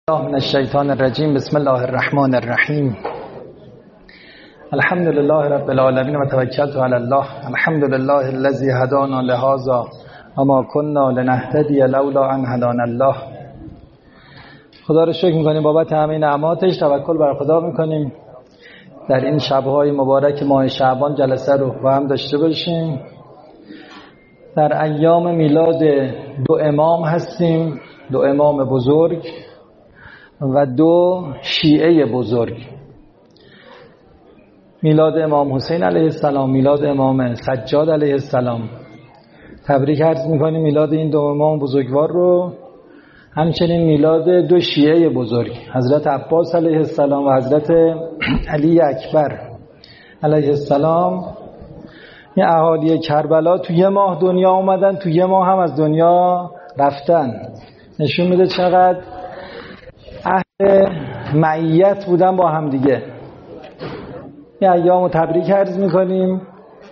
من الشیطان الرجیم. بسم الله الرحمن الرحیم. الحمد لله رب العالمین و توکلت علی الله. الحمد لله الذی هدانا لهذا و ما كنا لنهتدی لولا ان هدانا الله. خدا رو شکر میکنیم بابت همه نعماتش، توکل بر خدا میکنیم در این شب‌های مبارک ماه شعبان جلسه رو با هم داشته باشیم. در ایام میلاد دو امام هستیم، دو امام بزرگ و دو شیعه بزرگ. میلاد امام حسین علیه السلام، میلاد امام سجاد علیه السلام. تبریک عرض میکنیم میلاد این دو امام بزرگوار رو. همچنین میلاد دو شیعه بزرگ، حضرت عباس علیه السلام و حضرت علی اکبر علیه السلام. این اهالی کربلا تو یه ماه دنیا اومدن، تو یه ماه هم از دنیا رفتن. نشون میده چقدر اهل معیت بودن با هم دیگه. این ایامو تبریک عرض میکنیم.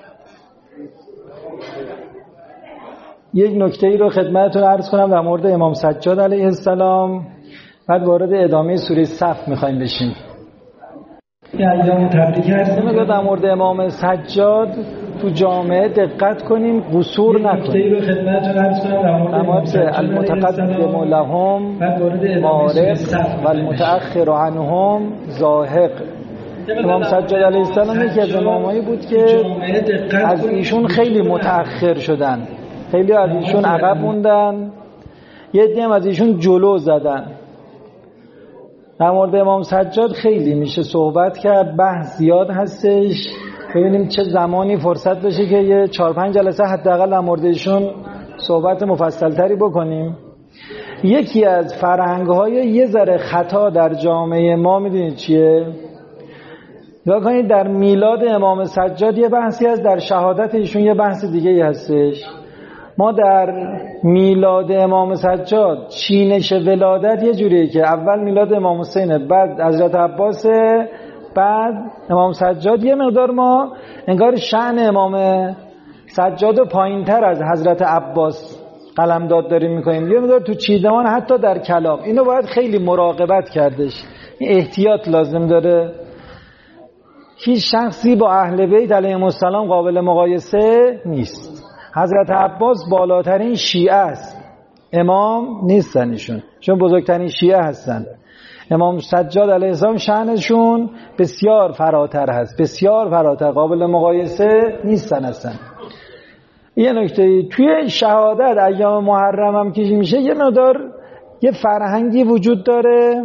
یک نکته ای رو خدمتتون عرض کنم در مورد امام سجاد علیه السلام، بعد وارد ادامه سوره صف میخوایم بشیم. این ایامو تبریک عرض میکنم. در مورد امام سجاد تو جامعه دقت کنیم، قصور نکنیم. نکته ای رو خدمتتون عرض کنم در مورد المتقدم لهم معرف و المتأخر عنهم زاهق. امام سجاد علیه السلام یکی از امامایی بود که از ایشون خیلی متأخر شدن، خیلی از ایشون عقب موندن، یه عده هم از ایشون جلو زدن. در مورد امام سجاد خیلی میشه صحبت کرد، بحث زیاد هستش. ببینیم چه زمانی فرصت بشه که یه 4-5 جلسه حداقل در مورد ایشون صحبت مفصل تری بکنیم. یکی از فرهنگ‌های یه ذره خطا در جامعه ما میدونید چیه؟ نگاه کنید، در میلاد امام سجاد یه بحثی هست، در شهادت ایشون یه بحث دیگه هستش. ما در میلاد امام سجاد چینش ولادت یه جوریه که اول میلاد امام حسینه، بعد حضرت عباسه، بعد امام سجاد. یه مقدار ما انگار شأن امام سجاد رو پایین تر از حضرت عباس قلمداد داریم میکنیم، یه مقدار تو چیدمان، حتی در کلام. اینو باید خیلی مراقبت کردش، احتیاط لازم داره. هیچ شخصی با اهل بیت علیهم السلام قابل مقایسه نیست. حضرت عباس بالاترین شیعه است، امام نیستن ایشون، چون بزرگترین شیعه هستن. امام سجاد علیه السلام شأنشون بسیار فراتر هست، بسیار فراتر، قابل مقایسه نیستن اصلا. یه نکته توی شهادت ایام محرم هم که میشه، یه مقدار یه فرهنگی وجود داره.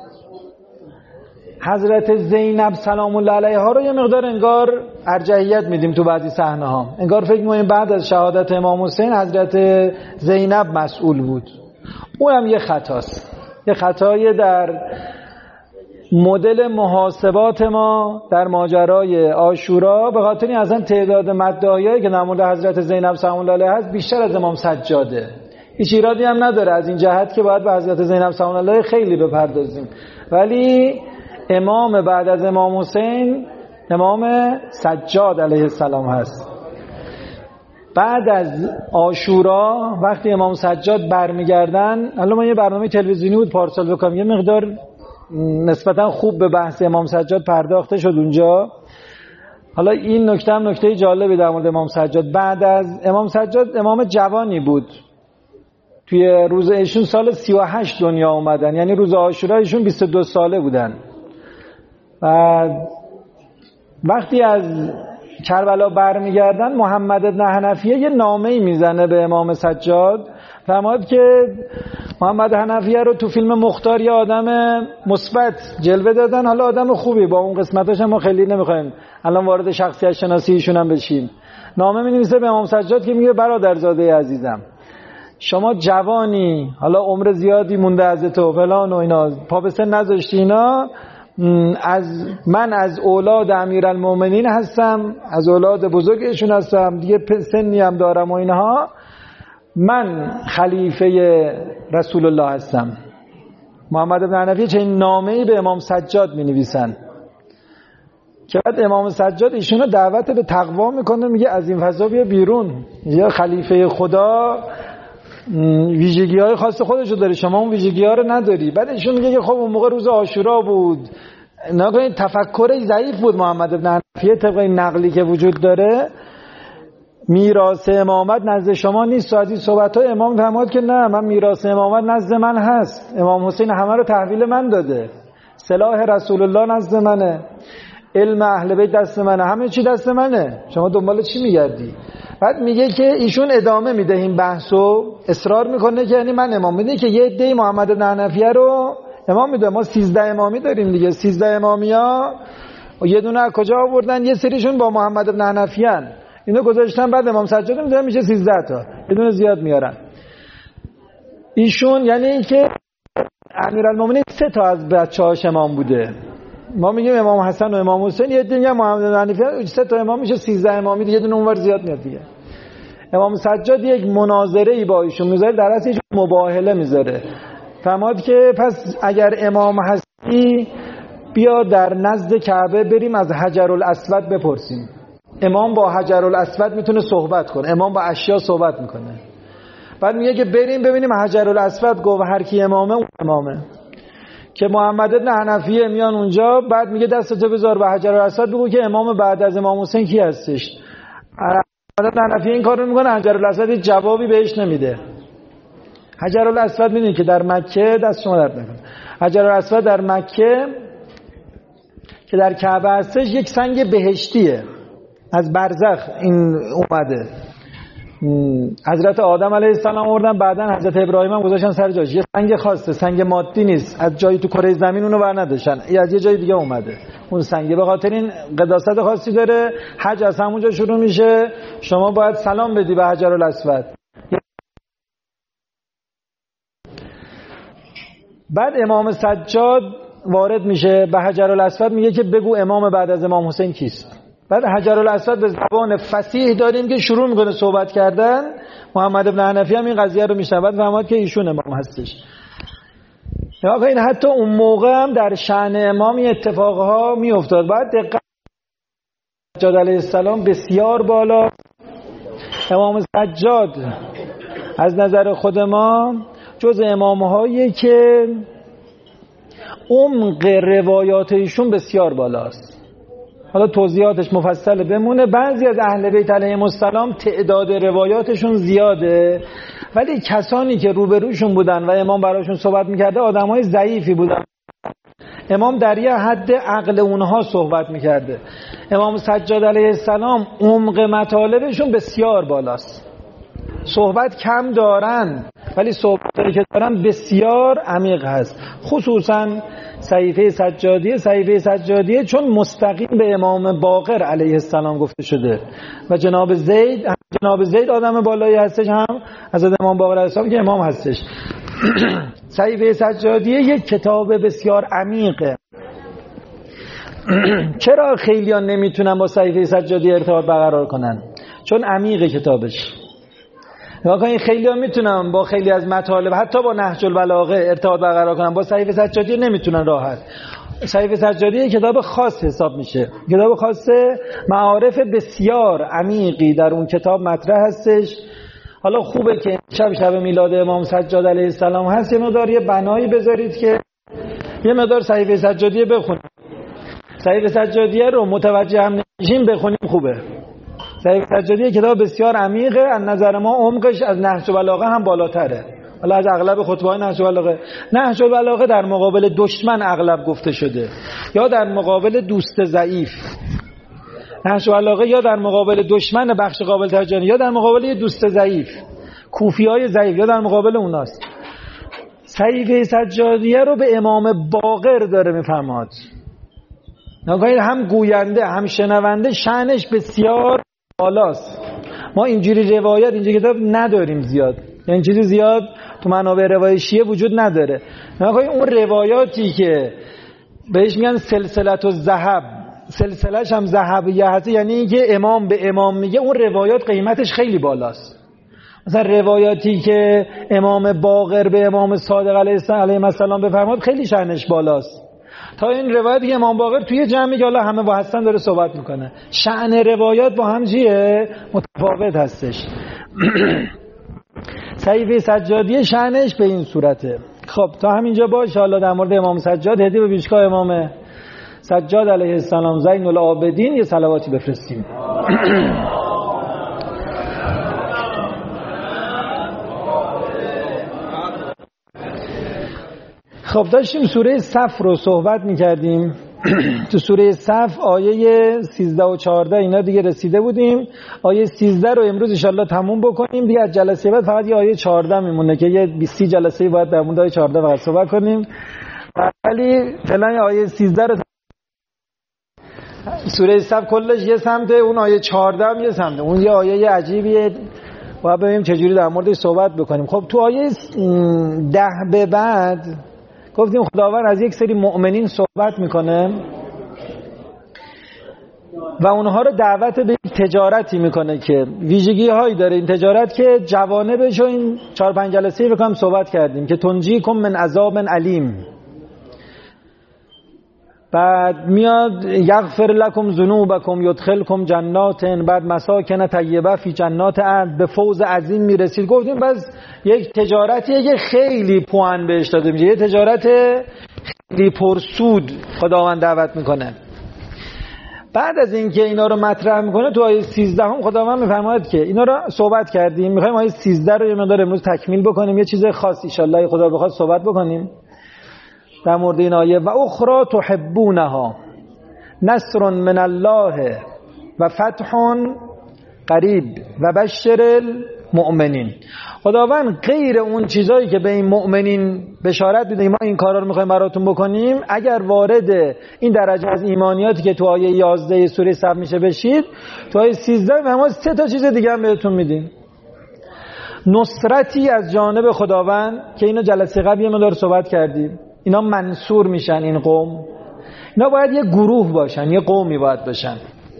حضرت زینب سلام الله علیها رو یه مقدار انگار ارجحیت میدیم تو بعضی صحنه ها، انگار فکر می‌کنیم بعد از شهادت امام حسین حضرت زینب مسئول بود. اونم یه خطاست، یه خطایی در مدل محاسبات ما در ماجرای عاشورا. به خاطر این اصلا تعداد مدعیایی که در مورد حضرت زینب سلام الله علیها هست بیشتر از امام سجاده. هیچ ایرادی هم نداره از این جهت که باید به حضرت زینب سلام الله علیها خیلی بپردازیم، ولی امام بعد از امام حسین امام سجاد علیه السلام هست. بعد از عاشورا وقتی امام سجاد برمیگردن، حالا ما یه برنامه تلویزیونی بود پارسال بکنم، یه مقدار نسبتا خوب به بحث امام سجاد پرداخته شد اونجا. حالا این نکته هم نکته جالبی در مورد امام سجاد. بعد از امام سجاد امام جوانی بود، توی روز ایشون سال 38 دنیا اومدن، یعنی روز عاشورا ایشون 22 ساله بودن. و وقتی از کربلا برمیگردن، محمد بن حنفیه یه نامه‌ای میزنه به امام سجاد، فرمود که محمد حنفیه رو تو فیلم مختار یه آدم مثبت جلوه دادن، حالا آدم خوبی، با اون قسمتاش ما خیلی نمیخوایم الان وارد شخصیت شناسی ایشون هم بشیم. نامه می‌نویسه به امام سجاد که میگه برادرزاده عزیزم، شما جوانی، حالا عمر زیادی مونده از تو فلان و اینا، پا به سن نذاشتی اینا، من از اولاد امیرالمومنین هستم، از اولاد بزرگشون هستم دیگه، سنی هم دارم و اینها، من خلیفه رسول الله هستم. محمد بن حنفیه چنین نامه‌ای به امام سجاد می‌نویسن که بعد امام سجاد ایشونو دعوت به تقوا میکنه، میگه از این فضا بیا بیرون، یا خلیفه خدا ویژگی‌های خاص خودشو داره، شما اون ویژگی‌ها رو نداری. بعد ایشون میگه که خب اون موقع روز عاشورا بود، نگاه تفکر ضعیف بود محمد بن حنفیه طبق این نقلی که وجود داره. میراث امامت نزد شما نیست. و از این صحبت‌های امام فرمود که نه، من میراث امامت نزد من هست. امام حسین همه رو تحویل من داده، سلاح رسول الله نزد منه، علم اهل بیت دست منه، همه چی دست منه، شما دنبال چی میگردی؟ بعد میگه که ایشون ادامه میده این بحثو، اصرار میکنه که یعنی من امام میده که یه عده محمد بن حنفیه رو امام میده. ما 13 امامی داریم دیگه، 13 امامیا یه دونه از کجا آوردن؟ یه سریشون با محمد بن حنفیه ان، اینو گذاشتن بعد امام سجاد میذارن میشه 13 تا، یه دونه زیاد میارن. ایشون یعنی اینکه امیرالمومنین 3 تا از بچه‌هاش امام بوده. ما میگیم امام حسن و امام حسین، یه دیگه محمد بن حنیفه، 3 تا امام میشه 13 امامی دیگه، یه دونه اونور زیاد میاد دیگه. امام سجاد یک مناظره ای با ایشون میذاره، در اصل ایشون مباهله میذاره. فرمود که پس اگر امام هستی بیا در نزد کعبه بریم از حجر الاسود بپرسیم. امام با حجر الاسود میتونه صحبت کنه، امام با اشیا صحبت میکنه. بعد میگه که بریم ببینیم حجر الاسود گفت هر کی امامه اون امامه. که محمد بن حنفیه میان اونجا، بعد میگه دستتو بذار به حجر الاسود بگو که امام بعد از امام حسین کی هستش. محمد بن حنفیه این کارو میکنه، حجر الاسود جوابی بهش نمیده. حجر الاسود میدونید که در مکه، دست شما درد نکنه، حجر الاسود در مکه که در کعبه هستش یک سنگ بهشتیه، از برزخ این اومده. حضرت آدم علیه السلام آوردن، بعدن حضرت ابراهیم هم گذاشتن سر جاش. یه سنگ خاصه، سنگ مادی نیست، از جایی تو کره زمین اونو بر نداشتن، از یه جای دیگه اومده اون سنگ. به خاطر این قداست خاصی داره، حج از همونجا شروع میشه، شما باید سلام بدی به حجر الاسود. بعد امام سجاد وارد میشه به حجر الاسود، میگه که بگو امام بعد از امام حسین کیست. بعد حجر الاسود به زبان فصیح داریم که شروع میکنه صحبت کردن. محمد بن حنفیه هم این قضیه رو میشنوه، بعد فهمید که ایشون امام هستش. یا این حتی اون موقع هم در شأن امام اتفاقها میافتاد. بعد دقت سجاد علیه السلام بسیار بالا. امام سجاد از نظر خود ما جز امامهایی که عمق روایات ایشون بسیار بالاست. حالا توضیحاتش مفصل بمونه. بعضی از اهل بیت علیهم السلام تعداد روایاتشون زیاده، ولی کسانی که روبروشون بودن و امام براشون صحبت میکرده آدمای ضعیفی بودن. امام در یه حد عقل اونها صحبت میکرده. امام سجاد علیه السلام عمق مطالبشون بسیار بالاست. صحبت کم دارن ولی صحبتی که دارن بسیار عمیق هست. خصوصا صحیفه سجادیه چون مستقیم به امام باقر علیه السلام گفته شده و جناب زید آدم بالایی هستش، هم از امام باقر علیه السلام که امام هستش. صحیفه سجادیه یک کتاب بسیار عمیقه. چرا خیلیان نمیتونن با صحیفه سجادیه ارتباط برقرار کنن؟ چون عمیقه کتابش. واقعا خیلی ها میتونن با خیلی از مطالب، حتی با نهج البلاغه ارتباط برقرار کنن، با صحیفه سجادیه نمیتونن راحت. صحیفه سجادیه کتاب خاص حساب میشه، کتاب خاصه، معارف بسیار عمیقی در اون کتاب مطرح هستش. حالا خوبه که شب میلاد امام سجاد علیه السلام هست، یه مقدار یه بنایی بذارید که یه مقدار صحیفه سجادیه بخونید. صحیفه سجادیه رو متوجه هم نمیشیم بخونیم خوبه. صحیفه سجادیه کتاب بسیار عمیقه، از نظر ما عمقش از نهج البلاغه هم بالاتره. حالا از اغلب خطبه‌های نهج البلاغه در مقابل دشمن اغلب گفته شده، یا در مقابل دوست ضعیف. نهج البلاغه یا در مقابل دشمن بخش قابل توجهی، یا در مقابل یه دوست ضعیف، کوفیای ضعیف، یا در مقابل اوناست. صحیفه سجادیه رو به امام باقر داره میفرماد. نگاهید هم گوینده هم شنونده شأنش بسیار بالاست. ما اینجوری روایت اینجا کتاب نداریم زیاد، یعنی چیزی زیاد تو منابع روایت شیعه وجود نداره. نگاهید اون روایاتی که بهش میگن سلسلت الذهب، سلسله‌ش هم ذهبیه هست، یعنی اینکه امام به امام میگه، اون روایات قیمتش خیلی بالاست. مثلا روایاتی که امام باقر به امام صادق علیه السلام بفرماد خیلی شأنش بالاست، تا این روایتی که امام باقر توی جمعی که حالا همه با هستن داره صحبت میکنه. شأن روایات با هم چیه؟ متفاوت هستش. صحیفه سجادی شأنش به این صورته. خب تا همینجا باشه. حالا در مورد امام سجاد هدیه به پیشگاه امام سجاد علیه السلام زین العابدین یه صلواتی بفرستیم. خب داشتیم سوره صف رو صحبت می‌کردیم. تو سوره صف آیه 13 و 14 اینا دیگه رسیده بودیم. آیه 13 رو امروز ان شاءالله تموم بکنیم. دیگه از جلسه بعد فقط یه آیه 14 میمونه که یه 20 جلسه باید در مورد آیه 14 فقط صحبت کنیم. ولی فعلا آیه 13 رو سوره صف کلش یه سمته، اون آیه 14 هم یه سمته. اون یه آیه عجیبیه، باید ببینیم چجوری در موردش صحبت بکنیم. خب تو آیه 10 به بعد گفتیم خداوند از یک سری مؤمنین صحبت میکنه و اونها رو دعوت به تجارتی میکنه که ویژگی هایی داره این تجارت که جوانبش رو این 4-5 جلسه بکنم صحبت کردیم که تنجیکم من عذاب علیم. بعد میاد یغفر لکم ذنوبکم یدخلکم جنات، بعد مساکن طیبه فی جنات عدن، به فوز عظیم میرسید. گفتیم بس یک تجارتیه که خیلی پوان بهش داده میشه، یه تجارت خیلی پرسود خداوند دعوت میکنه. بعد از اینکه اینا رو مطرح میکنه تو آیه 13 هم خداوند میفرماید که اینا رو صحبت کردیم، میخوایم آیه 13 رو یه مقدار امروز تکمیل بکنیم، یه چیز خاص ان شاء الله خدا بخواد صحبت بکنیم در مورد این آیه. و اخرى تحبونها نصر من الله و فتح قریب و بشر المؤمنین. خداوند غیر اون چیزایی که به این مؤمنین بشارت میده ما این کارا رو میخوایم براتون بکنیم، اگر وارد این درجه از ایمانیاتی که تو آیه 11 سوره صف میشه بشید، تو آیه 13 ما 3 تا چیز دیگه هم بهتون میدیم. نصرتی از جانب خداوند که اینو جلسه قبل یه مقدار صحبت کردیم، اینا منصور میشن. این قوم اینا باید یه گروه باشن، یه قومی باید باشن.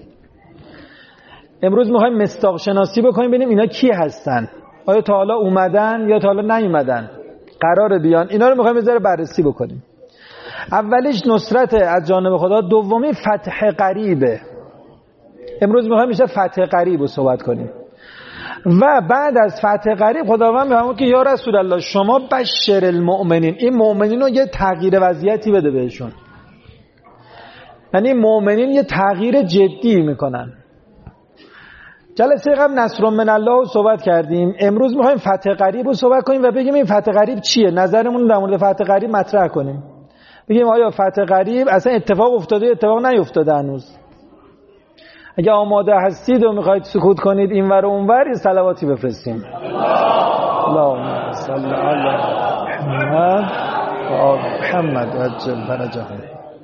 امروز میخوایم مصداق شناسی بکنیم ببینیم اینا کی هستن، آیا تا حالا اومدن یا تا حالا نیومدن، قراره بیان. اینا رو میخوایم یه ذره بررسی بکنیم. اولیش نصرت از جانب خدا، دومی فتح قریبه. امروز میخوایم میشه فتح قریب رو صحبت کنیم. و بعد از فتح قریب خداوند میفرماید که یا رسول الله شما بشر المؤمنین، این مؤمنین رو یه تغییر وضعیتی بده بهشون. یعنی مؤمنین یه تغییر جدی میکنن. جلسه قبل نصر من الله رو صحبت کردیم، امروز میخوایم فتح قریب رو صحبت کنیم و بگیم این فتح قریب چیه، نظرمون در مورد فتح قریب مطرح کنیم. بگیم آیا فتح قریب اصلا اتفاق افتاده یا اتفاق نیفتاده هنوز. اگه آماده هستید و میخواید سکوت کنید اینور و اونور، یه صلواتی بفرستیم. اللهم صل علی محمد و آل محمد عجل فرجهم.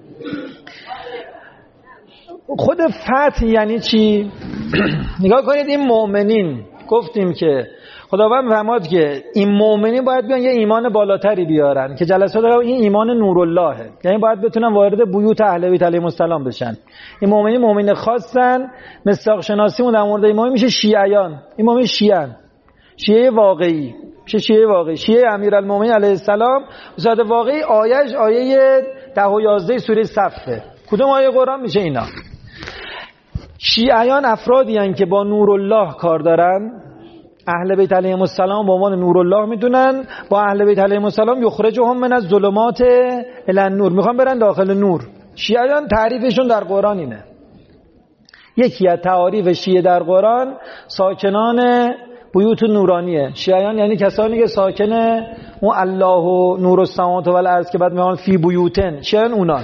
خود فتح یعنی چی؟ نگاه کنید این مؤمنین، گفتیم که خداوند میفرماد که این مؤمنین باید بیان یه ایمان بالاتری بیارن که جلسه داره، این ایمان نوراللهه، یعنی باید بتونن وارد بیوت اهل بیت علیهم السلام بشن. این مؤمنین مؤمنین خاصن. مصداق شناسیمون در مورد ایمان میشه شیعیان. این مؤمن شیعن، شیعه واقعی، شیعه واقعی، شیعه امیرالمومنین علیه السلام. به صورت واقعی آیهش آیه 10 و 11 سوره صفه. کدوم آیه قرآن میشه اینا؟ شیعیان افرادی هستند که با نورالله کار دارن. اهل بیت علیهم السلام به عنوان نورالله میدونن، با اهل بیت علیهم السلام یخرجهم من الظلمات الی النور، میخوان برن داخل نور. شیعیان تعریفشون در قرآن اینه. یکی از تعاریف شیعه در قرآن ساکنان بیوت نورانیه. شیعیان یعنی کسانی که ساکن اون الله و نور السماوات و الارض که بعد میگن فی بیوتن، شیعیان اونان.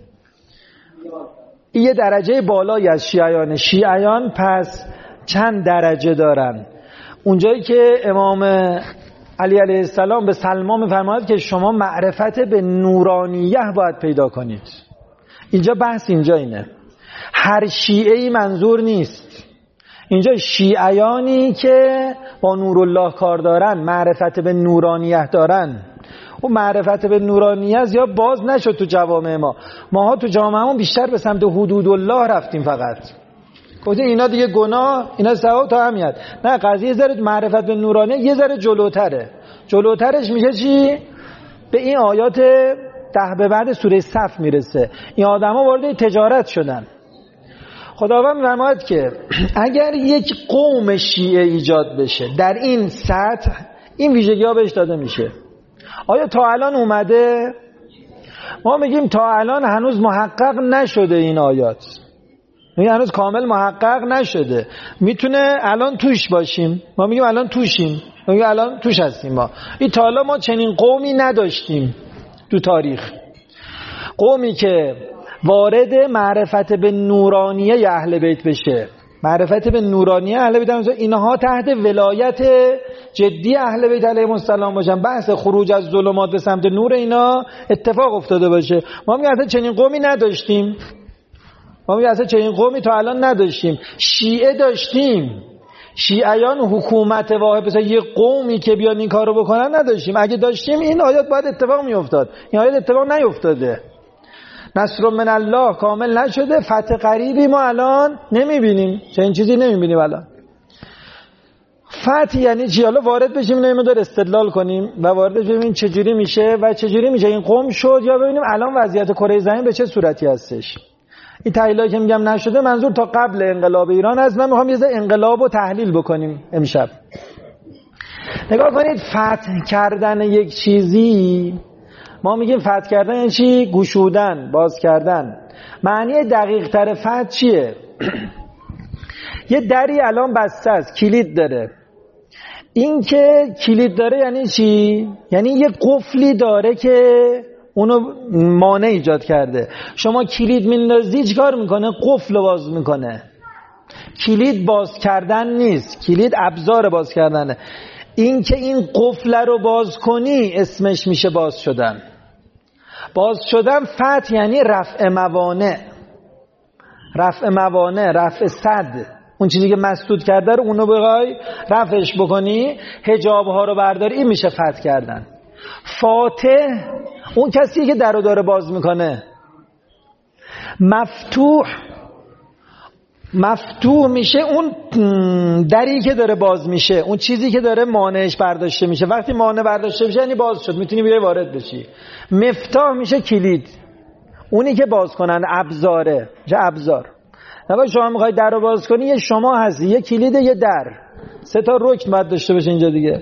این یه درجه بالایی از شیعیان. شیعیان پس چند درجه دارن. اونجایی که امام علی علیه السلام به سلمان میفرماید که شما معرفت به نورانیه باید پیدا کنید. اینجا بحث اینجا اینه. هر شیعه‌ای منظور نیست. اینجا شیعیانی که با نورالله کار دارن، معرفت به نورانیه دارن. اون معرفت به نورانیه زیاد باز نشد تو جوامع ماها تو جامعهمون بیشتر به سمت حدود الله رفتیم. فقط گفتیم اینا دیگه گناه، اینا ثواب تا همیت. نه، قضیه ذره معرفت به نورانیه یه ذره جلوتره. جلوترش میشه چی؟ به این آیات 10 به بعد سوره صف میرسه. این آدما وارد تجارت شدن. خداوند می‌فرماید که اگر یک قوم شیعه ایجاد بشه در این سطح، این ویژگی ها بهش داده میشه. آیا تا الان اومده؟ ما میگیم تا الان هنوز محقق نشده این آیات، میگه هنوز کامل محقق نشده، میتونه الان توش باشیم. ما میگیم الان توشیم، میگیم الان توش هستیم. ما این تا الان ما چنین قومی نداشتیم تو تاریخ، قومی که وارد معرفت به نورانیه اهل بیت بشه. معرفت به نورانیه اهل بیت اینها تحت ولایت جدی اهل بیت علیهم السلام باشن، بحث خروج از ظلمات به سمت نور اینا اتفاق افتاده باشه. ما میگیم اصلا چنین قومی نداشتیم، ما میگیم اصلا چنین قومی تا الان نداشتیم. شیعه داشتیم، شیعیان حکومت واحد مثلا یه قومی که بیان این کارو بکنن نداشتیم. اگه داشتیم این آیات باید اتفاق میافتاد، این آیات اتفاق نیفتاده. نصر من الله کامل نشده، فتح قریبی ما الان نمیبینیم، چنین چیزی نمیبینیم الان. فتح یعنی چی؟ حالا وارد بشیم اینو داره استدلال کنیم و وارد بشیم این چجوری میشه و چجوری میشه این قوم شد، یا ببینیم الان وضعیت کره زمین به چه صورتی هستش. این تحلیلی که میگم نشده منظور تا قبل انقلاب ایران است. من میخوام یه ذره انقلاب رو تحلیل بکنیم امشب. نگاه کنید، فتح کردن یک چیزی، ما میگیم فتح کردن یعنی چی؟ گشودن، باز کردن. معنی دقیق تر فتح چیه؟ یه دری الان بسته است، کلید داره. این که کلید داره یعنی چی؟ یعنی یه قفلی داره که اونو مانع ایجاد کرده. شما کلید میندازی چیکار میکنه؟ قفل رو باز میکنه. کلید باز کردن نیست، کلید ابزار باز کردنه. این که این قفل رو باز کنی اسمش میشه باز شدن. باز شدن فتح یعنی رفع موانع، رفع موانع، رفع صد. اون چیزی که مسدود کرده رو اونو بخوای رفعش بکنی، حجاب ها رو برداری، این میشه فتح کردن. فاتح اون کسیه که در رو داره باز میکنه. مفتوح میشه اون دری که داره باز میشه، اون چیزی که داره مانعش برداشته میشه. وقتی مانع برداشته میشه یعنی باز شد، میتونی بیای وارد بشی. مفتاح میشه کلید، اونی که باز کنن ابزاره، چه ابزار. نبا شما میخوای در رو باز کنی، یه شما هستی، یه کلید، یه در، 3 تا رکن باید داشته باشه اینجا دیگه.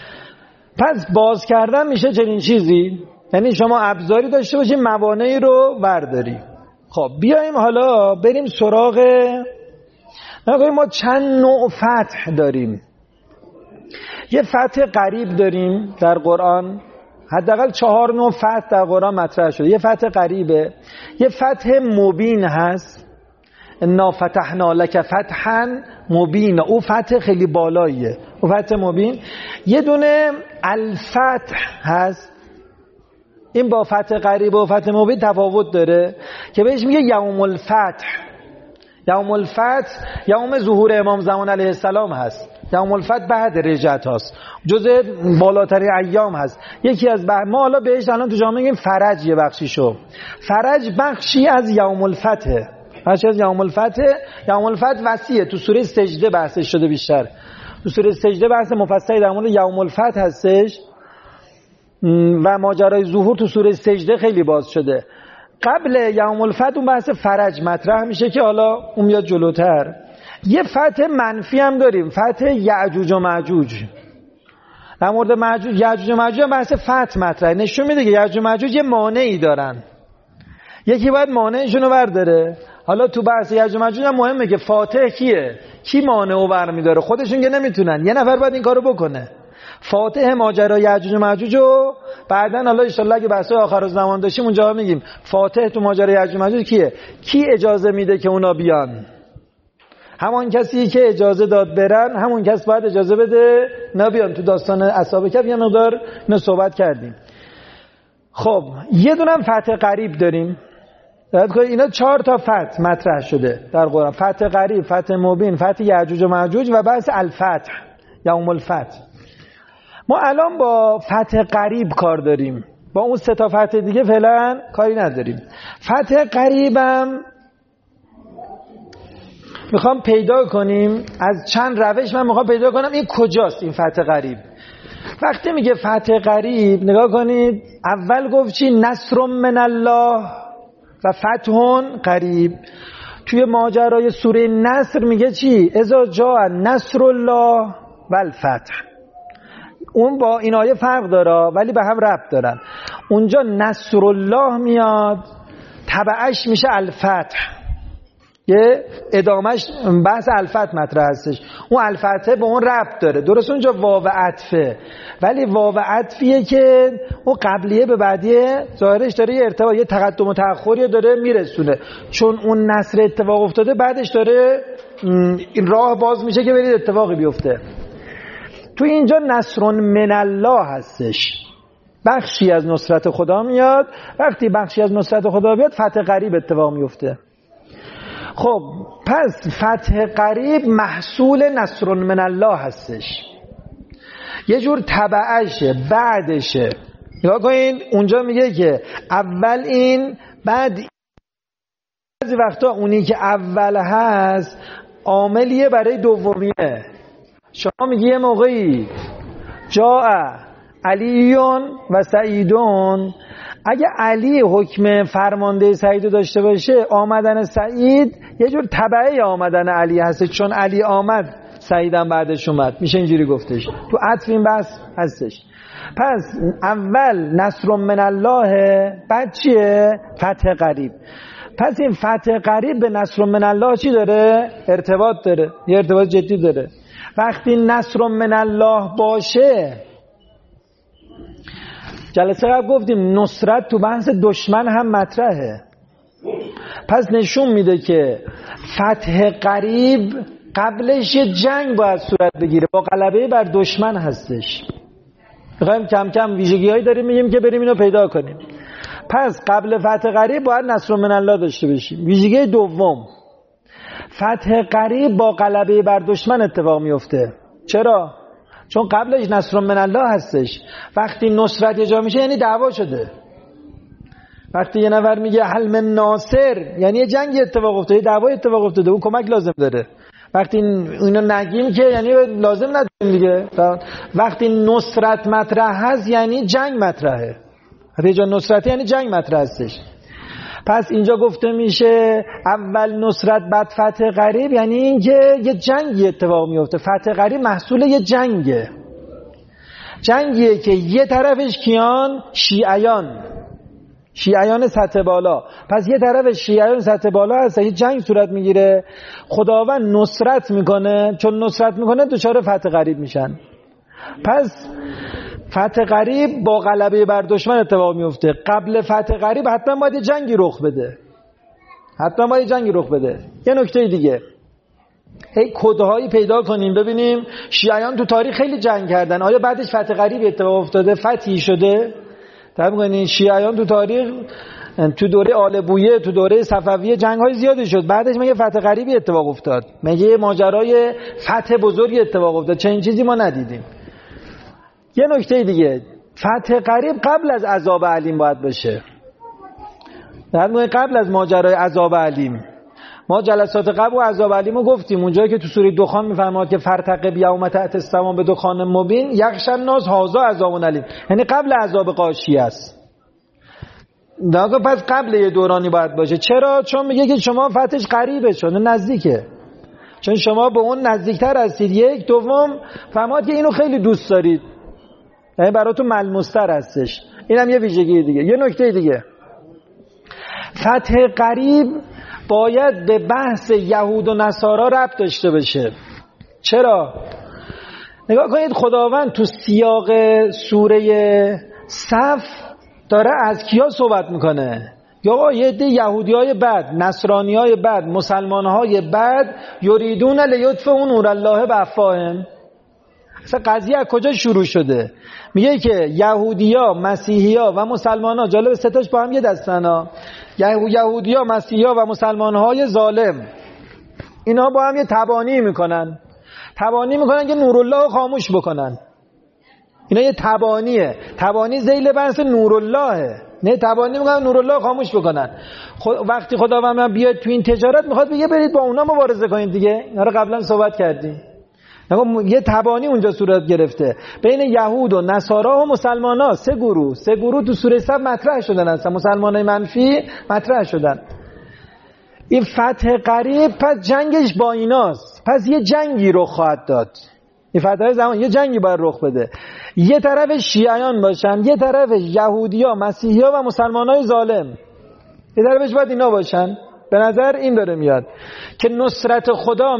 پس باز کردن میشه چنین چیزی، یعنی شما ابزاری داشته باشی موانعی رو برداری. خب بیایم حالا بریم سراغ، ما چند نوع فتح داریم. یه فتح قریب داریم در قرآن، حداقل 4 نوع فتح در قرآن مطرح شده. یه فتح قریبه، یه فتح مبین هست، انا فتحنا لک فتحا مبینا، او فتح خیلی بالاییه، او فتح مبین. یه دونه الفتح هست، این با فتح قریب و فتح مبین تفاوت داره که بهش میگه یوم الفتح. یوم الفتح یوم ظهور امام زمان علیه السلام هست. یوم الفتح بعد رجعت هست، جزء بالاترین ایام هست. یکی از ما حالا بهش الان تو جامعه میگیم فرج، یه بخشیشو. فرج بخشی از یوم الفتح، بخشی از یوم الفتح. یوم الفتح وسیعه، تو سوره سجده بحثش شده بیشتر. تو سوره سجده بحث مفصلی در مورد یوم الفتح هستش و ماجرای ظهور تو سوره سجده خیلی باز شده. قبل یوم الفتح اون بحث فرج مطرح میشه که حالا اون میاد جلوتر. یه فتح منفی هم داریم، فتح یعجوج و معجوج. در مورد یعجوج و معجوج هم بحث فتح مطرح، نشون میده که یعجوج و معجوج یه مانعی دارن، یکی باید مانعشون رو برداره. حالا تو بحث یعجوج و معجوج هم مهمه که فاتح کیه، کی مانع رو برمیداره. خودشون که نمیتونن، یه نفر باید این کارو بکنه. فاتح ماجرای یعجوج و معجوج و بعدن حالا ان شاءالله اگه بحث آخرالزمان داشتیم اونجا میگیم فاتح تو ماجرای یعجوج و معجوج کیه، کی اجازه میده که اونا بیان. همون کسی که اجازه داد برن، همون کس باید اجازه بده نبیان. تو داستان اصحاب کهف یه مقدار اینو صحبت کردیم. خب یه دونم فتح قریب داریم. اینا 4 تا فتح مطرح شده در قرآن: فتح قریب، فتح مبین، فتح یعجوج و معجوج و بحث الفتح، یوم الفتح. ما الان با فتح قریب کار داریم، با اون 3 تا فتح دیگه فعلا کاری نداریم. فتح قریبم میخوام پیدا کنیم از چند روش. من میخوام پیدا کنم این کجاست این فتح قریب. وقتی میگه فتح قریب نگاه کنید، اول گفت چی؟ نصر من الله و فتح قریب. توی ماجرای سوره نصر میگه چی؟ اذا جاء نصر الله و الفتح. اون با این آیه فرق داره ولی به هم ربط دارن. اونجا نصر الله میاد تبعش میشه الفتح، یه ادامهش بحث الفتح مطرح هستش. اون الفتح به اون ربط داره، درست اونجا واو عطفه ولی واو عطفیه که اون قبلیه به بعدیه ظاهرش داره یه ارتباط، یه تقدم و تأخری داره میرسونه، چون اون نصر اتفاق افتاده بعدش داره این راه باز میشه که برید اتفاقی بیفته. تو اینجا نصر من الله هستش، بخشی از نصرت خدا میاد. وقتی بخشی از نصرت خدا بیاد فتح قریب اتفاق میفته. خب پس فتح قریب محصول نصر من الله هستش، یه جور تبعشه بعدشه. نگاه کنین اونجا میگه که اول این بعد. بعضی وقتا اونی که اول هست عاملیه برای دومیه. شما میگی یه موقعی جاء علیون و سعیدون، اگه علی حکم فرمانده سعید داشته باشه آمدن سعید یه جور تبعه آمدن علی هست، چون علی آمد سعیدم بعدش اومد، میشه اینجوری گفتش. تو عطف این بحث هستش. پس اول نصر من الله، بعد چیه؟ فتح قریب. پس این فتح قریب به نصر من الله چی داره؟ ارتباط داره، یه ارتباط جدی داره. وقتی نصر من الله باشه، جلسه قبل گفتیم نصرت تو بحث دشمن هم مطرحه، پس نشون میده که فتح قریب قبلش یه جنگ باید صورت بگیره با غلبه بر دشمن هستش. میخوایم کم کم ویژگی‌هایی داریم میگیم که بریم اینو پیدا کنیم. پس قبل فتح قریب باید نصر من الله داشته باشیم. ویژگی دوم، فتح قریب با غلبه بر دشمن اتفاق میفته. چرا؟ چون قبلش نصر من الله هستش. وقتی نصرت ایجاد میشه یعنی دعوا شده. وقتی یه نفر میگه حل من ناصر یعنی یه جنگی اتفاق افتاده، دعوا اتفاق افتاده، اون کمک لازم داره. وقتی اینو نگیم که یعنی لازم نداریم دیگه. وقتی نصرت مطرح هست یعنی جنگ مطرحه. وقتی جا نصرت یعنی جنگ مطرح هستش. پس اینجا گفته میشه اول نصرت بعد فتح قریب، یعنی اینکه یه جنگی اتفاق میفته. فتح قریب محصول یه جنگه، جنگیه که یه طرفش کیان؟ شیعیان سطح بالا. پس یه طرف شیعیان سطح بالا هست، یه جنگ صورت میگیره، خداوند نصرت میکنه، چون نصرت میکنه دچار فتح قریب میشن. پس فتح قریب با غلبه بر دشمن اتفاق میفته. قبل فتح قریب حتما باید یه جنگی رخ بده. یه نکته دیگه، کدهایی پیدا کنیم ببینیم شیعیان تو تاریخ خیلی جنگ کردن، آیا بعدش فتح قریب اتفاق افتاده، فتحی شده؟ طبعا شیعیان تو تاریخ تو دوره آل بویه، تو دوره صفویه جنگ‌های زیادی شد، بعدش مگه فتح قریبی اتفاق افتاد؟ مگه ماجرای فتح بزرگی اتفاق افتاد؟ چنین چیزی ما ندیدیم. یه نکته دیگه، فتح قریب قبل از عذاب علیم باید باشه، قبل از ماجرای عذاب علیم. ما جلسات قبل و عذاب علیم رو گفتیم، اونجایی که تو سوره دخان میفرماد که فرتقب یوم تأتی السماء بدخان مبین یغشی الناس هذا عذاب علیم، یعنی قبل عذاب غاشیه است. پس قبل یه دورانی باید باشه. چرا؟ چون میگه که شما فتحش قریبه، چون نزدیکه، چون شما به اون نزدیکتر هستید. یک دوم فرماد که اینو خیلی دوست دارید، یعنی براتون ملموس‌تر هستش. اینم یه ویژگی دیگه. یه نکته دیگه، فتح قریب باید به بحث یهود و نصارا ربط داشته باشه. چرا؟ نگاه کنید خداوند تو سیاق سوره صف داره از کیا صحبت میکنه؟ یا یه عده یهودیای بد، نصرانیای بد، مسلمانهای بد یریدون لیطفئوا نور الله بافواههم. اصلا قضیه از کجا شروع شده؟ میگه که یهودیا، مسیحیا و مسلمانا، جالب ستاش با هم یه دستنا، یهودیا، مسیحیا و مسلمانهای ظالم، اینا با هم یه تبانی میکنن که نورالله خاموش بکنن. اینا یه تبانیه، تبانی ذیل بحث نوراللهه، نه تبانی میکنن نورالله خاموش بکنن. وقتی خداوند بیاد تو این تجارت میخواد بگه برید با اونا مبارزه کنید دیگه، اینا رو قبلا صحبت کردیم. یه تبانی اونجا صورت گرفته بین یهود و نصارا و مسلمانا. سه گروه تو سوره صف مطرح شدن، هستن مسلمانای منفی مطرح شدن. این فتح قریب پس جنگش با ایناست، پس یه جنگی رخ خواهد داد. این فتح زمان یه جنگی باید رخ بده. یه طرف شیعیان باشن، یه طرف یهودیا، مسیحیا و مسلمانای ظالم، یه طرفش باید اینا باشن. به نظر این داره میاد که نصرت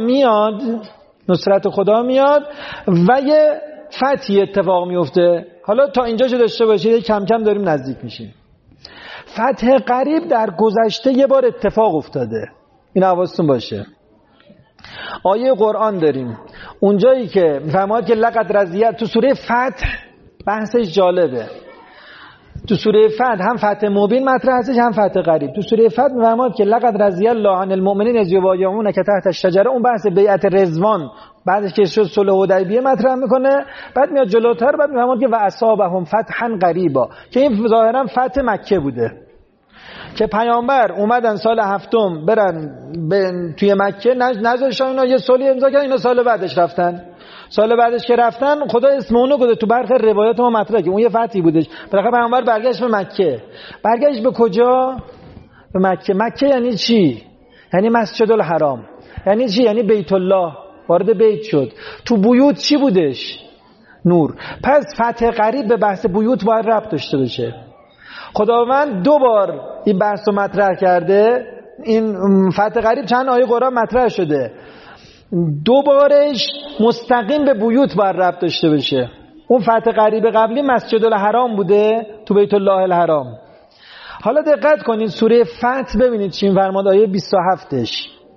خدا میاد و یه فتحی اتفاق میفته. حالا تا اینجا چه داشته باشید، کم کم داریم نزدیک میشیم. فتح قریب در گذشته یه بار اتفاق افتاده، این حواستون باشه. آیه قرآن داریم اونجایی که میفرماد که لقد رضیت، تو سوره فتح بحثش جالبه. تو سوره فتح هم فتح مبین مطرح هستش، هم فتح قریب. تو سوره فتح میفرماد که لقد رضی الله عن المؤمنین اذ یبایعونک تحت الشجره، اون بحث بیعت رضوان بعدش که شد صلح حدیبیه مطرح میکنه. بعد میاد جلوتر بعد میفرماد که و اصابهم فتحا قریبا، که این ظاهرا فتح مکه بوده که پیامبر اومدن سال هفتم برن توی مکه، نذاشتن اینا یه صلح امضا کردن، اینا سال بعدش رفتن. سال بعدش که رفتن خدا اسم اونو گذاشت تو برخی روایات ما مطرحه که اون یه فتحی بودش. بالاخره پیامبر برگشت به مکه. برگشت به کجا؟ به مکه. مکه یعنی چی؟ یعنی مسجد الحرام. یعنی چی؟ یعنی بیت الله. وارد بیت شد. تو بیوت چی بودش؟ نور. پس فتح قریب به بحث بیوت باید ربط داشته باشه. خداوند 2 بار این بحث رو مطرح کرده. این فتح قریب چند آیه قرآن مطرح شده، 2 بارش مستقیم به بیوت باید ربط داشته باشه. اون فتح قریب قبلی مسجد الحرام بوده تو بیت الله الحرام. حالا دقت کنید سوره فتح ببینید چی فرماد. آیه 27ش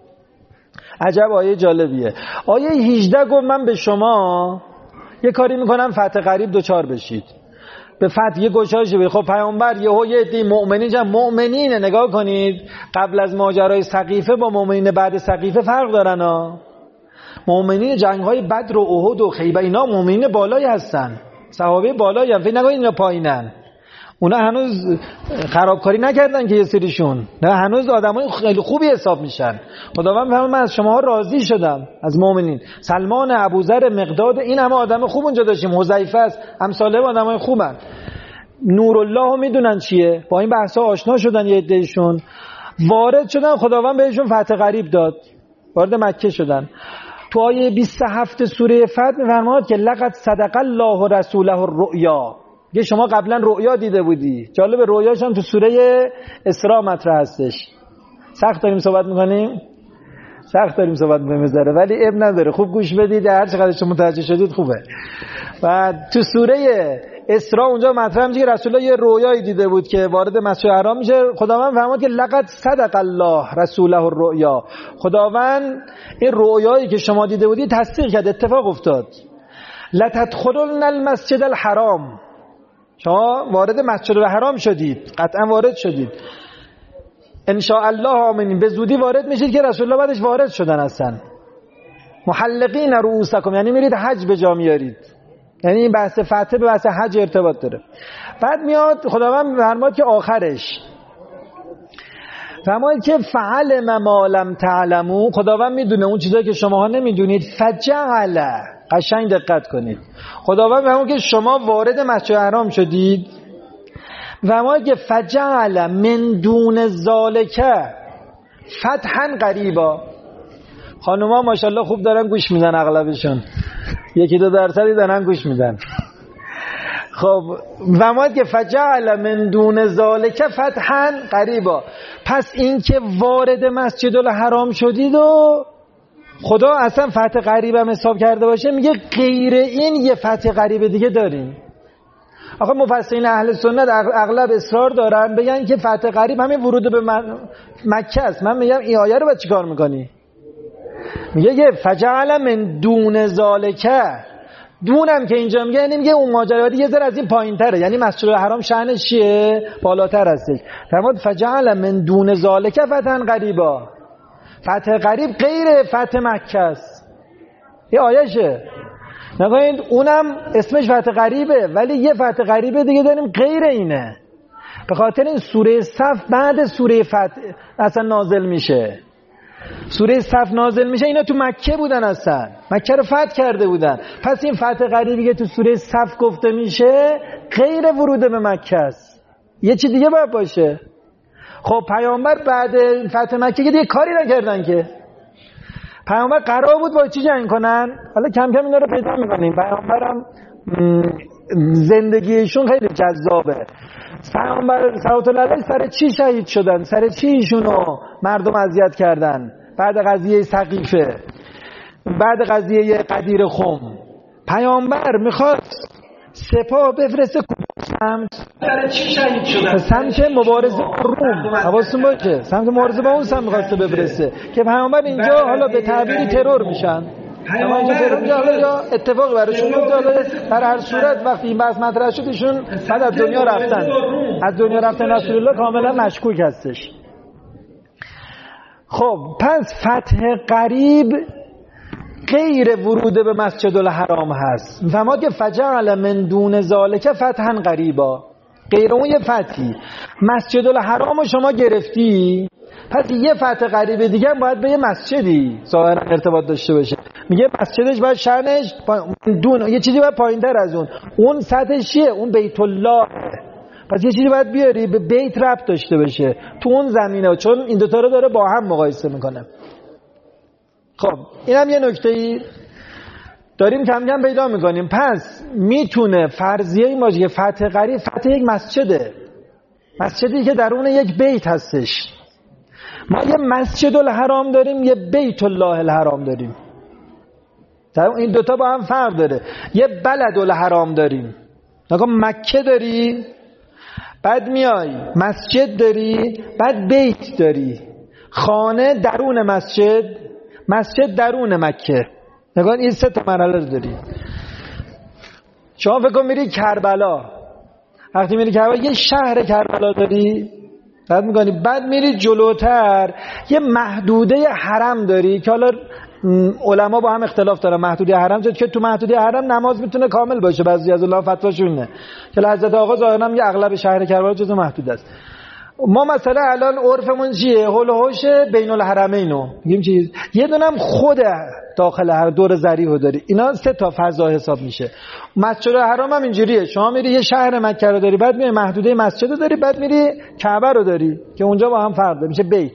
عجب آیه جالبیه. آیه 18 گفت من به شما یه کاری میکنم فتح قریب دوچار بشید، به فتح یه گشایش بید. خب پیامبر یه عده مؤمنین نگاه کنید، قبل از ماجرای سقیفه با مؤمنین بعد سقیفه فرق دارن ها. مؤمنین جنگ‌های بدر و احد و خیبر اینا مؤمنین بالایی هستن، صحابه بالایی هم، فکر نکنید اینا پایینن. اونا هنوز خرابکاری نکردن که یه سریشون، نه هنوز آدمای خیلی خوبی حساب میشن. خداوند میفرماید من از شماها راضی شدم، از مؤمنین. سلمان، ابوذر، مقداد، این همه آدم خوب اونجا داشتیم. حذیفه است، امثال آدمای خوبن. نورالله میدونن چیه، با این بحثا آشنا شدن، یه عدهشون وارد شدن، خداوند بهشون فتح قریب داد، وارد مکه شدن. تو آیه 27 سوره فتح میفرماد که لقد صدق الله رسوله الرؤیا. یه شما قبلا رؤیا دیده بودی. جالب، رؤیاش هم تو سوره اسراء مطرح هستش. سخت داریم صحبت میکنیم ذره، ولی اب نداره، خوب گوش بدید، هر چقدر شما متوجه شدید خوبه. و تو سوره اسراء اونجا مطرح میشه که رسول الله یه رویایی دیده بود که وارد مسجد الحرام میشه. خداوند فرمود که لقد صدق الله رسوله الرؤیا. خداوند این رویایی که شما دیده بودی تصدیق کرد، اتفاق افتاد. لتدخلن المسجد الحرام، شما وارد مسجد الحرام شدید، قطعا وارد شدید. ان شاء الله آمنین، به زودی وارد میشید که رسول الله بعدش وارد شدن هستن. محلقین رؤوسکم، یعنی میرید حج به جا میارید. یعنی این بحث فتح به بحث حج ارتباط داره. بعد میاد خداوند فرماد که آخرش فرماد که فعلم ما لم تعلموا، خداوند میدونه اون چیزایی که شماها نمیدونید. فجعل، قشنگ دقت کنید، خداوند فرمود که شما وارد مسجد الحرام شدید، فرمود که فجعل من دون ذالک فتحا قریبا. خانوما ماشاءالله خوب دارن گوش میدن، اغلبشون 1-2% دارن گوش میدن. خب فرمود که فجعل من دون ذالک فتحا قریبا. پس این که وارد مسجد الحرام شدید و خدا اصلا فتح قریب هم حساب کرده باشه، میگه غیر این یه فتح قریب دیگه داریم. آخه مفسرین اهل سنت اغلب اصرار دارن بگن که فتح قریب همین ورود به مکه است. من میگم این آیه رو باید چیکار میکنی؟ میگه که فجعل من دون ذالک، دونم که اینجا میگه یعنی میگه اون ماجرا یه ذره از این پایین‌تره، یعنی مسجد الحرام شأنش چیه؟ بالاتر هستش. فرمود فجعل من دون ذالک فتحا قریبا. فتح قریب غیر فتح مکه است. این آیه‌شه. نگاهید اونم اسمش فتح قریبه، ولی یه فتح قریبه دیگه داریم غیر اینه. به خاطر این سوره صف بعد سوره فتح اصلا نازل میشه. سوره صف نازل میشه، اینا تو مکه بودن، اصلا مکه رو فتح کرده بودن. پس این فتح قریبی که تو سوره صف گفته میشه غیر ورود به مکه است، یه چی دیگه باید باشه. خب پیامبر بعد فتح مکه که دیگه کاری نکردن که. پیامبر قرار بود با چی جنگ کنن؟ حالا کم کم اینا رو پیدا میکنیم. پیامبرم زندگیشون خیلی جذابه. پیامبر صلوات الله علیه سر چی شهید شدن؟ سر چی ایشونو مردم اذیت کردن؟ بعد قضیه سقیفه، بعد قضیه قدیر خم، پیامبر میخواست سپاه بفرسته سمت، سر چی شهید شدن؟ سمت مبارزه با روم. حواستون باشه سمت مبارزه با اون سمت میخواسته بفرسته که پیامبر اینجا حالا به تعبیری ترور میشن. پیامبر ترور یا اتفاقی براشون افتاده. در هر صورت وقتی این بحث مطرح شد ایشون بعد از دنیا رفتن. از دنیا رفتن رسول الله کاملا مشکوک هستش. خب پس فتح قریب غیر ورود به مسجد الحرام هست. فهماد که فجعل من دون ذالک فتحا قریبا، غیر اون یه فتحی. مسجد الحرام رو شما گرفتی، پس یه فتح قریب دیگه هم باید به یه مسجدی ظاهرا ارتباط داشته باشه. میگه مسجدش باید شأنش دون یه چیزی باید پایین‌تر از اون سطحش چیه؟ اون بیت الله. پس یه چیزی باید بیاری به بیت ربط داشته باشه تو اون زمینه، چون این دوتا رو داره با هم مقایسه میکنه. خب اینم یه نکته‌ای داریم کم کم پیدا میکنیم. پس میتونه فرضیه این باشه که فتح قریب فتح یک مسجده، مسجدی که درون یک بیت هستش. ما یه مسجد الحرام داریم، یه بیت الله الحرام داریم. این دوتا با هم فرق داره. یه بلد الحرام داریم، نگاه مکه داری، بعد میای مسجد داری، بعد بیت داری، خانه درون مسجد، مسجد درون مکه. نگاه این سه تا مرحله داری. شما فکر کن میری کربلا، وقتی میری کربلا یه شهر کربلا داری، بعد میگانی بعد میری جلوتر یه محدوده حرم داری که حالا علما با هم اختلاف دارن محدوده حرم چه که تو محدوده حرم نماز میتونه کامل باشه. بعضی از الله فتواشونه که حضرت آقا ظاهرا میگه اغلب شهر کربلا جزو محدود است. ما مثلا الان عرفمون چیه؟ هول و هوش بین الحرمینو میگیم چیز، یه دونم خود داخل هر دور ذریحو داری. اینا سه تا فضا حساب میشه. مسجد الحرام هم اینجوریه، شما میری یه شهر مکه رو داری، بعد میری محدوده مسجد رو داری، بعد میری کعبه رو داری که اونجا با هم فرق داره میشه بیت.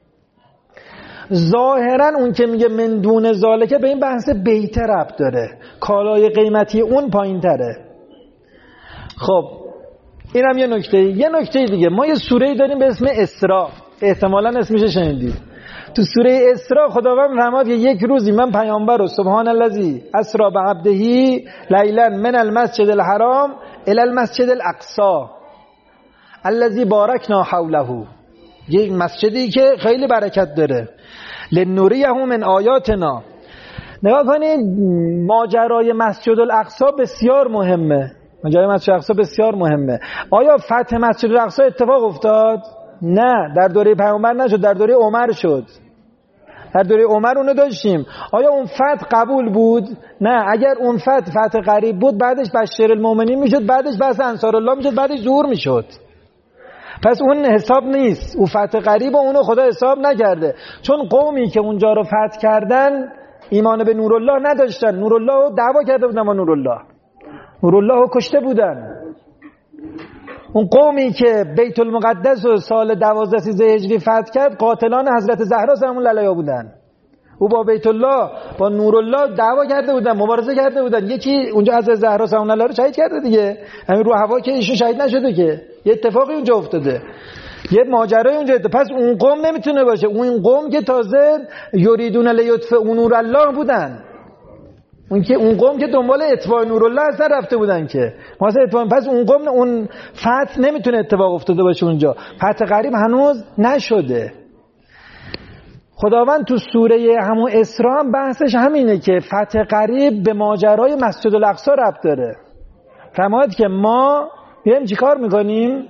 ظاهرا اون که میگه من دون ذالکه به این بحث بیت ربط داره، کالای قیمتی اون پایین‌تره. خب اینم یه نکته. یه نکته دیگه، ما یه سوره‌ای داریم به اسم اسراء، احتمالاً اسمش شنیدید. تو سوره اسراء خداوند فرمود که یک روزی من پیامبر رو سبحان الذی اسری بعبده لیلا من المسجد الحرام الی المسجد الاقصی الذی بارکنا حوله، یک مسجدی که خیلی برکت داره، لنوریه من آیاتنا. نگاه کنید ماجرای مسجد الاقصی بسیار مهمه. ماجرای مسجد الاقصی بسیار مهمه. آیا فتح مسجد الاقصی اتفاق افتاد؟ نه، در دوره پیامبر نشد، در دوره عمر شد. در دوره عمر اونو داشتیم. آیا اون فتح قبول بود؟ نه. اگر اون فتح قریب بود بعدش بشیر المؤمنین میشد، بعدش بحث انصار الله میشد، بعدش ظهور میشد. پس اون حساب نیست. اون فتح قریب اونو خدا حساب نکرده، چون قومی که اونجا رو فتح کردن ایمان به نورالله نداشتن. نورالله رو دعوا کرده بودن با نورالله رو کشته بودن. اون قومی که بیت المقدس رو سال 12 هجری فتح کرد قاتلان حضرت زهرا سلام الله علیها بودن. او با بیت الله با نورالله دعوا کرده بودن، مبارزه کرده بودن. یکی اونجا حضرت زهرا سلام الله رو شهید کرده دیگه، همین رو هوا که ایشون شهید نشده که یه اتفاقی اونجا افتاده، یه ماجرای اونجا. پس اون قوم نمیتونه باشه. اون قوم که تازه یریدون لیطفئوا نور الله بودن، اون قوم که دنبال اتباع نورالله اصلا رفته بودن که پس اون قوم اون فتح نمیتونه اتفاق افتاده باشه اونجا. فتح قریب هنوز نشده. خداوند تو سوره همون اسراء هم بحثش همینه که فتح قریب به ماجرای مسجد الاقصی ربط داره. فرمود که ما بیایم چیکار میکنیم؟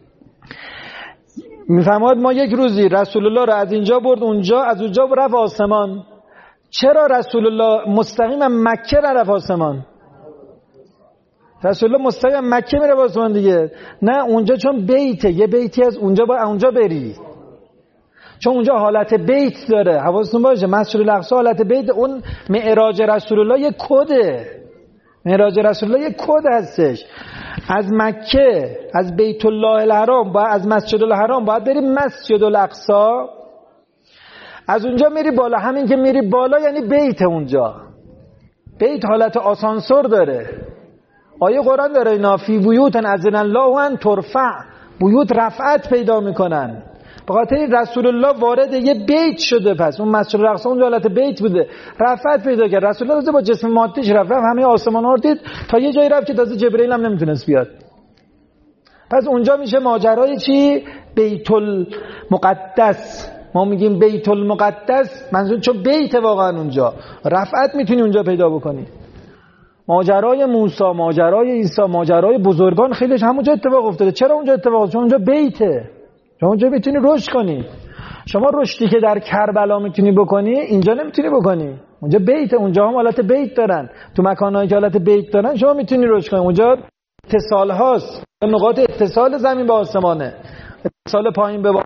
میفرماد ما یک روزی رسول الله رو از اینجا برد اونجا، از اونجا رفت آسمان. چرا رسول الله مستقیم مکه نرفت آسمان؟ رسول الله مستقیم مکه میره آسمان دیگه. نه اونجا چون بیته، یه بیتی از اونجا با اونجا بری، چون اونجا حالت بیت داره. حواستون باشه مسجد الاقصی حالت بیت. اون معراج رسول الله یه کده، معراج رسول الله یه کد هستش. از مکه، از بیت الله الحرام با از مسجد الحرام باید بری مسجد الاقصی، از اونجا میری بالا. همین که میری بالا یعنی بیت. اونجا بیت حالت آسانسور داره. آیه قرآن داره اینا فی بیوت اذن الله ان ترفع، بیوت رفعت پیدا میکنن. به خاطر رسول الله وارد یه بیت شده، پس اون مسجد الاقصی اون حالت بیت بوده، رفعت پیدا کرد. رسول الله با جسم مادیش رفت همه آسمان‌ها رو دید، تا یه جایی رفت که تازه جبرئیل هم نمیتونست بیاد. پس اونجا میشه ماجرای چی؟ بیت المقدس. ما میگیم بیت المقدس، منظور چون بیت واقعا اونجا رفعت میتونی اونجا پیدا بکنی. ماجرای موسی، ماجرای عیسی، ماجرای بزرگان خیلیش همونجا اتفاق افتاده. چرا اونجا اتفاق افتاده؟ چون اونجا بیته، چون اونجا میتونی رشد کنی. شما رشدی که در کربلا میتونی بکنی اینجا نمیتونی بکنی. اونجا بیته، اونجا هم حالت بیت دارن. تو مکانایی که حالت بیت دارن شما میتونی رشد کنی. اونجا اتصال هاست، نقاط اتصال زمین به آسمانه، اتصال پایین به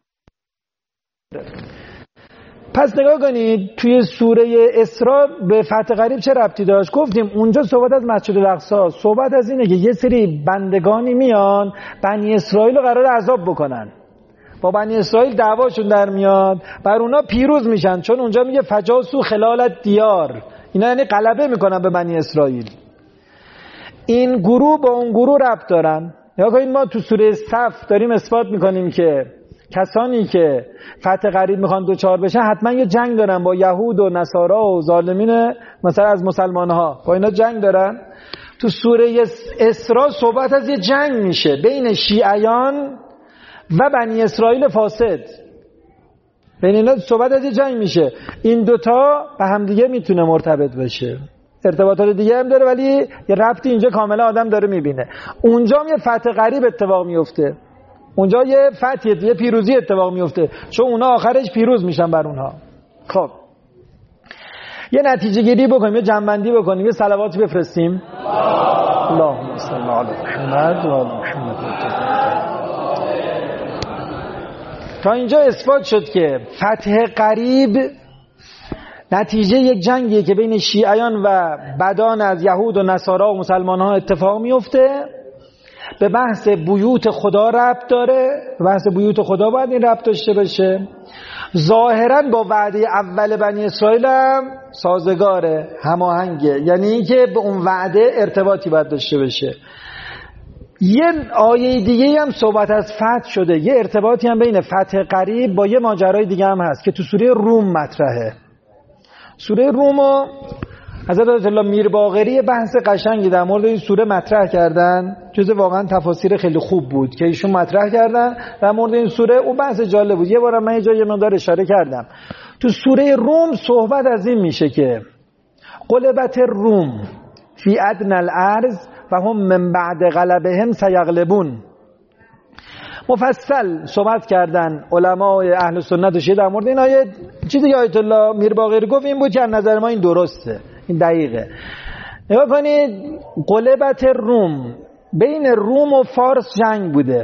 پس نگاه کنید توی سوره اسراء به فتح قریب چه ربطی داشت؟ گفتیم اونجا صحبت از مسجد الاقصی، صحبت از اینه که یه سری بندگانی میان بنی اسرائیل رو قرار عذاب بکنن، با بنی اسرائیل دعواشون در میاد، بر اونا پیروز میشن، چون اونجا میگه فجاسو خلال دیار، اینا یعنی غلبه میکنن به بنی اسرائیل. این گروه با اون گروه ربط دارن. یا کنید ما تو سوره صف داریم اثبات میکنیم که کسانی که فتح قریب میخوان دوچار بشن حتما یه جنگ دارن با یهود و نصارا و ظالمین مثلا از مسلمان ها، با اینا جنگ دارن. تو سوره اسراء صحبت از یه جنگ میشه بین شیعیان و بنی اسرائیل فاسد، بین اینا صحبت از یه جنگ میشه. این دوتا به هم دیگه میتونه مرتبط بشه، ارتباطات دیگه هم داره، ولی یه ربطی اینجا کاملا آدم داره میبینه. اونجا هم یه فتح قریب اتفاق میفته، اونجا یه فتح، یه پیروزی اتفاق میفته، چون اونا آخرش پیروز میشن بر اونها. خب یه نتیجه گیری بکنیم، یه جنبندی بکنیم، یه صلواتی بفرستیم. اللهم صل علی محمد و آل محمد. تا اینجا اثبات شد که فتح قریب نتیجه یک جنگیه که بین شیعیان و بدان از یهود و نصارا و مسلمان ها اتفاق میفته. به بحث بیوت خدا ربط داره، به بحث بیوت خدا باید این ربط داشته باشه. ظاهرا با وعده اول بنی اسرائیل هم سازگاره، هماهنگه، یعنی اینکه به اون وعده ارتباطی باید داشته باشه. یه آیه دیگه هم صحبت از فتح شده، یه ارتباطی هم بین فتح قریب با یه ماجرای دیگه هم هست که تو سوره روم مطرحه. سوره رومو حضرت آیت الله میرباقری بحث قشنگی در مورد این سوره مطرح کردن، جز واقعا تفاسیر خیلی خوب بود که ایشون مطرح کردن در مورد این سوره. اون بحث جالب بود، یه بارم من یه جایی یه مقدار اشاره کردم. تو سوره روم صحبت از این میشه که غلبت روم فی ادنی الارض و هم من بعد غلبهم سیغلبون. مفصل صحبت کردن علمای اهل سنت و شیعه در مورد این آیه. چیزی که آیت الله میرباقری گفت این بود که از نظر ما این درسته، این دقیقه. نگاه کنید، غلبت روم، بین روم و فارس جنگ بوده،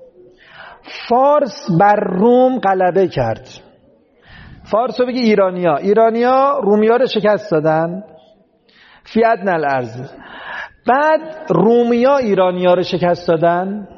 فارس بر روم غلبه کرد. فارس رو بگی ایرانیا رومیا رو شکست دادن فی ادنی الارض، بعد رومیا ایرانیا رو شکست دادن،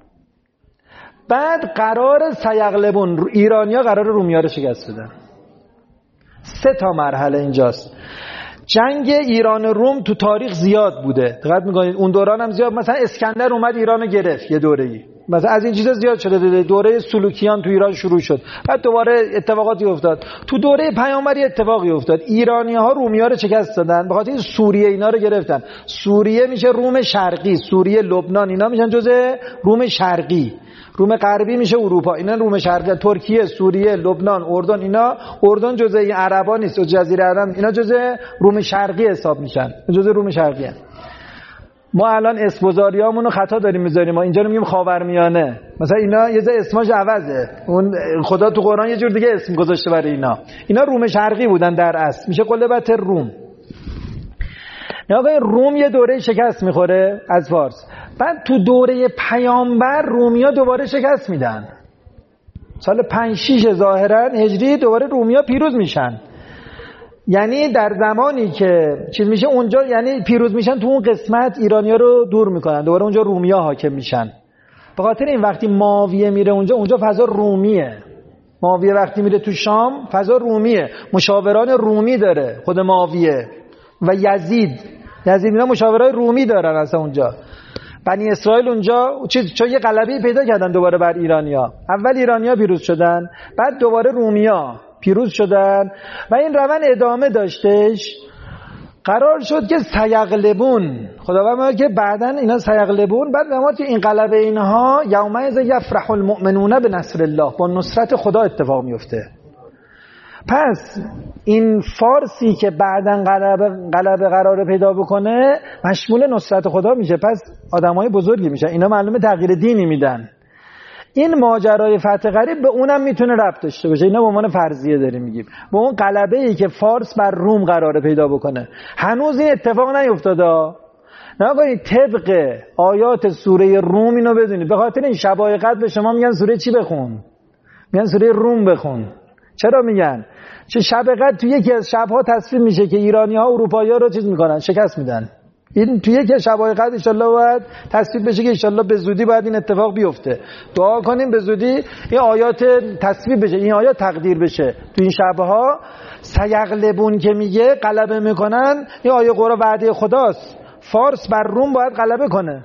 بعد قرار سیغلبون، ایرانیا قرار رومیا رو شکست بدن. 3 تا مرحله اینجاست. جنگ ایران و روم تو تاریخ زیاد بوده، دقت می‌کنید اون دوران هم زیاد، مثلا اسکندر اومد ایران رو گرفت یه دوره‌ای، مثلا از این چیزا زیاد شده. دوره سلوکیان تو ایران شروع شد، بعد دوباره اتفاقاتی افتاد. تو دوره پیامبری اتفاقی افتاد، ایرانی‌ها رومی‌ها رو شکست دادن، به خاطر سوریه اینا رو گرفتن. سوریه میشه روم شرقی، سوریه، لبنان اینا میشن جزء روم شرقی. روم غربی میشه اروپا، اینا روم شرقی. ترکیه، سوریه، لبنان، اردن، اینا اردن جزء این عربا نیست، جزیره عرب، اینا جزء روم شرقی حساب میشن، جزء روم شرقی هن. ما الان اسم‌گذاریامون رو خطا داریم میذاریم، ما اینجا رو میگیم خاورمیانه، مثلا اینا یه ذره اسمش عوضه، اون خدا تو قرآن یه جور دیگه اسم گذاشته برای اینا روم شرقی بودن در اصل، میشه غلبت روم. نگاه روم یه دوره شکست میخوره از فارس، بعد تو دوره پیامبر رومیا دوباره شکست میدن. سال 5-6 ظاهرا هجری دوباره رومیا پیروز میشن. یعنی در زمانی که چیز میشه اونجا، یعنی پیروز میشن تو اون قسمت ایرانیا رو دور میکنن، دوباره اونجا رومیا حاکم میشن. به خاطر این وقتی معاویه میره اونجا فضا رومیه. معاویه وقتی میره تو شام فضا رومیه، مشاوران رومی داره خود معاویه و یزید یزید اینا مشاورای رومی دارن اصلا اونجا. بنی اسرائیل اونجا چون یه غلبه پیدا کردن دوباره بر ایرانیا. اول ایرانیا پیروز شدن، بعد دوباره رومیا پیروز شدن و این روند ادامه داشتش. قرار شد که سیغلبون، خداوند میگه که بعداً اینا سیغلبون، بعد میگه که این غلبه اینها یومئذ یفرح المؤمنون بنصر الله، با نصرت خدا اتفاق میفته. پس این فارسی که بعداً غلبه قرار پیدا بکنه مشمول نصرت خدا میشه، پس آدمای بزرگی میشن. اینا معلومه تغییر دینی میدن. این ماجرای فتح قریب به اونم میتونه ربط داشته باشه. اینا به عنوان فرضیه داریم میگیم. به اون غلبه‌ای که فارس بر روم قراره پیدا بکنه. هنوز این اتفاق نیفتاده. نگید طبق آیات سوره روم اینو بدونید. به خاطر این شبای قدر به شما میگن سوره چی بخون؟ میگن سوره روم بخون. چرا میگن؟ چه شب قدر تو یکی از شب‌ها تصویر میشه که ایرانی‌ها اروپایی‌ها رو چیز میکنن، شکست میدن. این توی یک شبای قدر ان شاءالله باید تصویب بشه که ان شاءالله به زودی باید این اتفاق بیفته. دعا کنیم به زودی این آیات تصویب بشه، این آیات تقدیر بشه. تو این شبها سیغلبون که میگه غلبه میکنن، این آیه قرآن وعده خداست. فارس بر روم باید غلبه کنه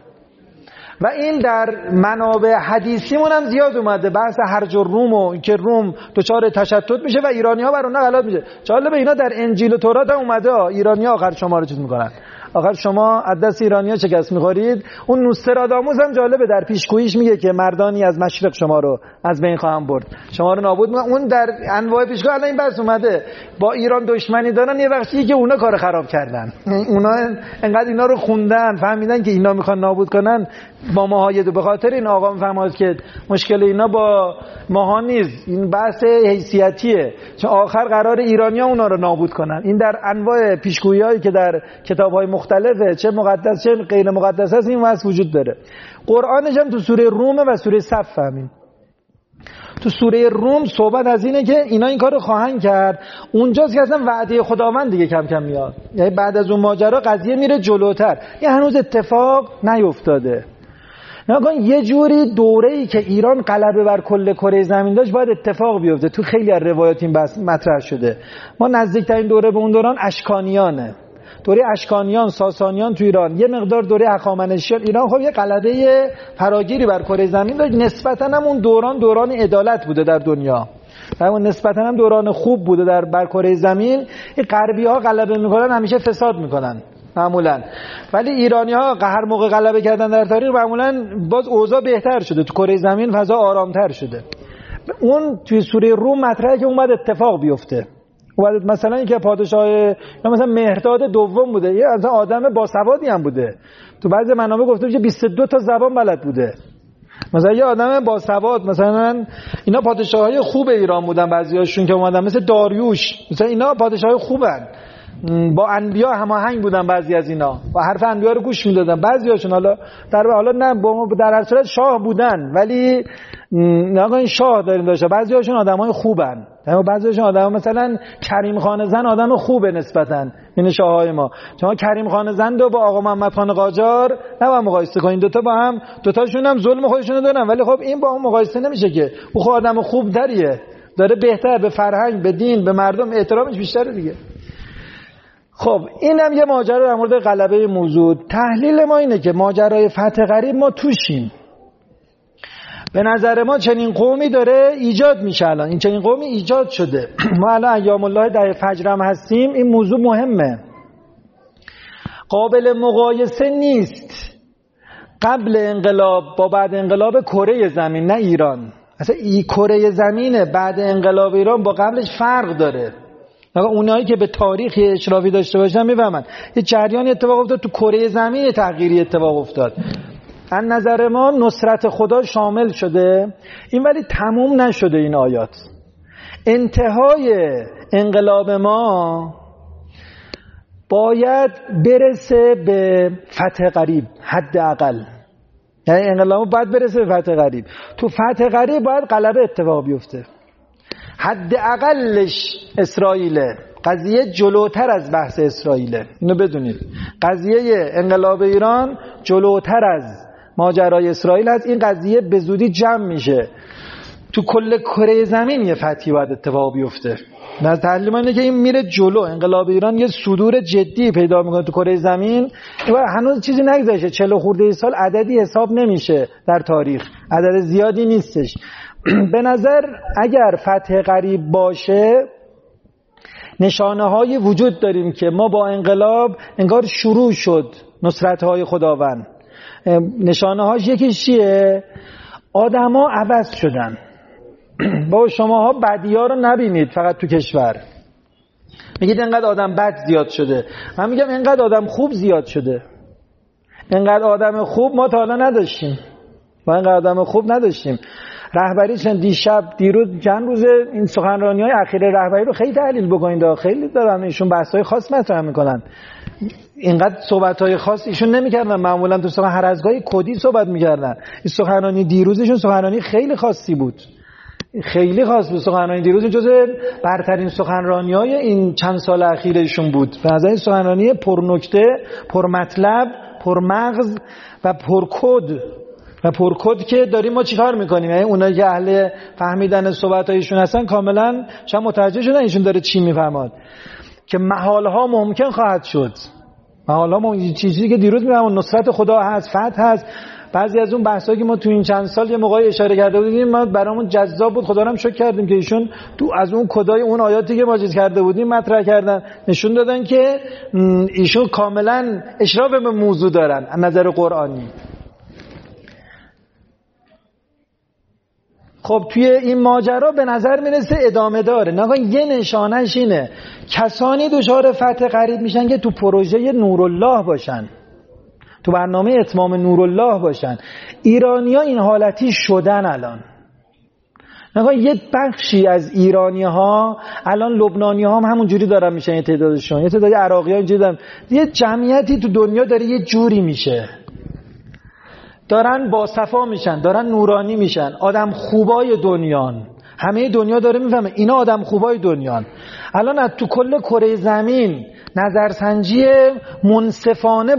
و این در منابع حدیثیمون هم زیاد اومده، بحث هرج الروم و که روم دچار تشتت میشه و ایرانی‌ها بر اونها غلبه میشه. جالب اینا در انجیل و تورات هم اومده، ایرانی‌ها آخر شما رو چیز میکنن، آخر شما از دست ایرانی‌ها شکست می‌خورید. اون نوستراداموس هم جالبه در پیشگوییش میگه که مردانی از مشرق شما رو از بین خواهم برد، شما رو نابود می‌کنم. اون در انواع پیشگویی الان این بحث اومده، با ایران دشمنی دارن، یه بخشی که اونا کار خراب کردن، اونا انقدر اینا رو خوندن فهمیدن که اینا میخوان نابود کنن با ماها. به خاطر این آقا میفهماد که مشکل اینا با ماها نیست، این بحث حیثیتیه، چون آخر قرار ایرانی‌ها اونا رو نابود کنن. این در انواع پیشگویی‌هایی که در کتاب‌های مختلفه، چه مقدس چه غیر مقدس هست، این واسه وجود داره. قرآنش هم تو سوره روم و سوره صف فهمیم. تو سوره روم صحبت از اینه که اینا این کارو خواهند کرد. اونجاست که اصلا وعده خداوند دیگه کم کم میاد، یعنی بعد از اون ماجرا قضیه میره جلوتر. این هنوز اتفاق نیفتاده. نگاه یه جوری دوره‌ای که ایران غلبه بر کل کره زمین داشت باید اتفاق بیفته. تو خیلی از روایات این بحث مطرح شده. ما نزدیکترین دوره به اون دوران اشکانیانه، دوره اشکانیان، ساسانیان تو ایران، یه مقدار دوره هخامنشیان. ایران خب یه غلبه فراگیری بر کره زمین داشت. نسبتاً هم اون دوران عدالت بوده در دنیا، و اون نسبتاً هم دوران خوب بوده در بر کره زمین. این غربی‌ها غلبه میکنن همیشه فساد میکنن معمولاً، ولی ایرانی‌ها هر موقع غلبه کردن در تاریخ معمولاً باز اوضاع بهتر شده، تو کره زمین فضا آرامتر شده. اون توی سوره روم مطرحه که اومد اتفاق بیفته. اومد مثلا اینکه پادشاه یا مثلا مهرداد دوم بوده، یه از آدم باسوادی هم بوده، تو بعضی منابع گفته میشه 22 تا زبان بلد بوده. مثلا یه آدم باسواد، مثلا اینا پادشاهای خوب ایران بودن، بعضیاشون که اومدن مثل داریوش، مثلا اینا پادشاهای خوبن، با انبیا هماهنگ بودن بعضی از اینا و حرف انبیا رو گوش میدادن. بعضیاشون حالا نه در هر صورت شاه بودن، ولی نگاه این شاه داریم داشته. بعضیاشون آدمای خوبن، بعضیاشون آدم مثلا کریم خان زن آدم خوبه نسبتاً این شاههای ما. شما کریم خان زن رو با آقا محمد خان قاجار نباید مقایسه کنین، دوتاشون هم ظلم خودشونو دارن، ولی خب این با اون مقایسه نمیشه که او خود آدم خوب داریه، داره بهتر به فرهنگ، به دین، به مردم احترامش بیشتره دیگه. خب اینم یه ماجرا در مورد غلبه موضوع. تحلیل ما اینه که ماجرای فتح قریب ما توشیم. به نظر ما چنین قومی داره ایجاد میشه. الان این چنین قومی ایجاد شده. ما الان ایام الله در فجر هم هستیم. این موضوع مهمه، قابل مقایسه نیست قبل انقلاب با بعد انقلاب کره زمین، نه ایران. اصلا این کره زمین بعد انقلاب ایران با قبلش فرق داره. اونایی که به تاریخ اشرافی داشته باشن میفهمن یه جریانی اتفاق افتاد تو کره زمین، تغییری اتفاق افتاد. از نظر ما نصرت خدا شامل شده این، ولی تموم نشده. این آیات انتهای انقلاب ما باید برسه به فتح قریب، حداقل. یعنی انقلاب باید برسه به فتح قریب. تو فتح قریب باید غلبه اتفاق بیفته. حداقلش اسرائیله. قضیه جلوتر از بحث اسرائیله، اینو بدونید. قضیه انقلاب ایران جلوتر از ماجرای اسرائیل هست. این قضیه به زودی جمع میشه. تو کل کره زمین یه فتحی باید اتفاق بیفته. از تحلیل ما اینه که این میره جلو، انقلاب ایران یه صدور جدی پیدا میکنه تو کره زمین. هنوز چیزی نگذشته، 40 خورده سال عددی حساب نمیشه در تاریخ، عدد زیادی نیستش. به نظر اگر فتح قریب باشه نشانه های وجود داریم که ما با انقلاب انگار شروع شد نصرت های خداوند. نشانه هاش یکیش چیه؟ آدم ها عوض شدن. با شماها بدی ها رو نبینید فقط تو کشور، میگید اینقدر آدم بد زیاد شده، من میگم اینقدر آدم خوب زیاد شده. اینقدر آدم خوب ما تا حالا نداشتیم، ما اینقدر آدم خوب نداشتیم. رهبری چند دیشب دیروز چند روز این سخنرانی‌های اخیر رهبری رو خیلی تحلیل بکنید، خیلی دارن ایشون بحث‌های خاص مطرح میکنن. اینقدر صحبت‌های خاص ایشون نمی‌کردن، معمولا تو سخن هر از گاهی کدی صحبت می‌کردن. این سخنرانی دیروزشون سخنرانی خیلی خاصی بود، خیلی خاص بود. سخنرانی دیروز جزو برترین سخنرانی‌های این چند سال اخیرشون بود. به نظر این سخنرانی پرنکته، پرمطلب، پرمغز و پرکد که داریم ما چیکار میکنیم. یعنی اونایی که اهل فهمیدن صحبتایشون هستن کاملا شاید متوجه شدن ایشون داره چی میفرماد، که محالها ممکن خواهد شد. محالها چیزی که دیروز میگم نصرت خدا هست، فتح هست. بعضی از اون بحثایی که ما تو این چند سال یه موقعی اشاره کرده بودیم ما برامون جذاب بود، خدا رو هم شکر کردیم که ایشون تو از اون کدای اون آیاتی که ما چیز کرده بودیم مطرح کردن، نشون دادن که ایشون کاملا اشراف به موضوع دارن از نظر قرآنی. خب توی این ماجرا به نظر میرسه ادامه داره. نگاه یه نشانش اینه کسانی دچار فتح قریب میشن که تو پروژه نورالله باشن، تو برنامه اتمام نورالله باشن. ایرانی‌ها این حالتی شدن الان. نگاه یه بخشی از ایرانی‌ها الان لبنانی‌ها هم همون جوری دارن میشن، یه تعدادشون، یه تعداد عراقی‌ها اینجوری دارن. یه جمعیتی تو دنیا داره یه جوری میشه، دارن با صفا میشن، دارن نورانی میشن، آدم خوبای دنیان. همه دنیا داره میفهمه اینا آدم خوبای دنیان. الان از تو کل کره زمین نظرسنجی منصفانه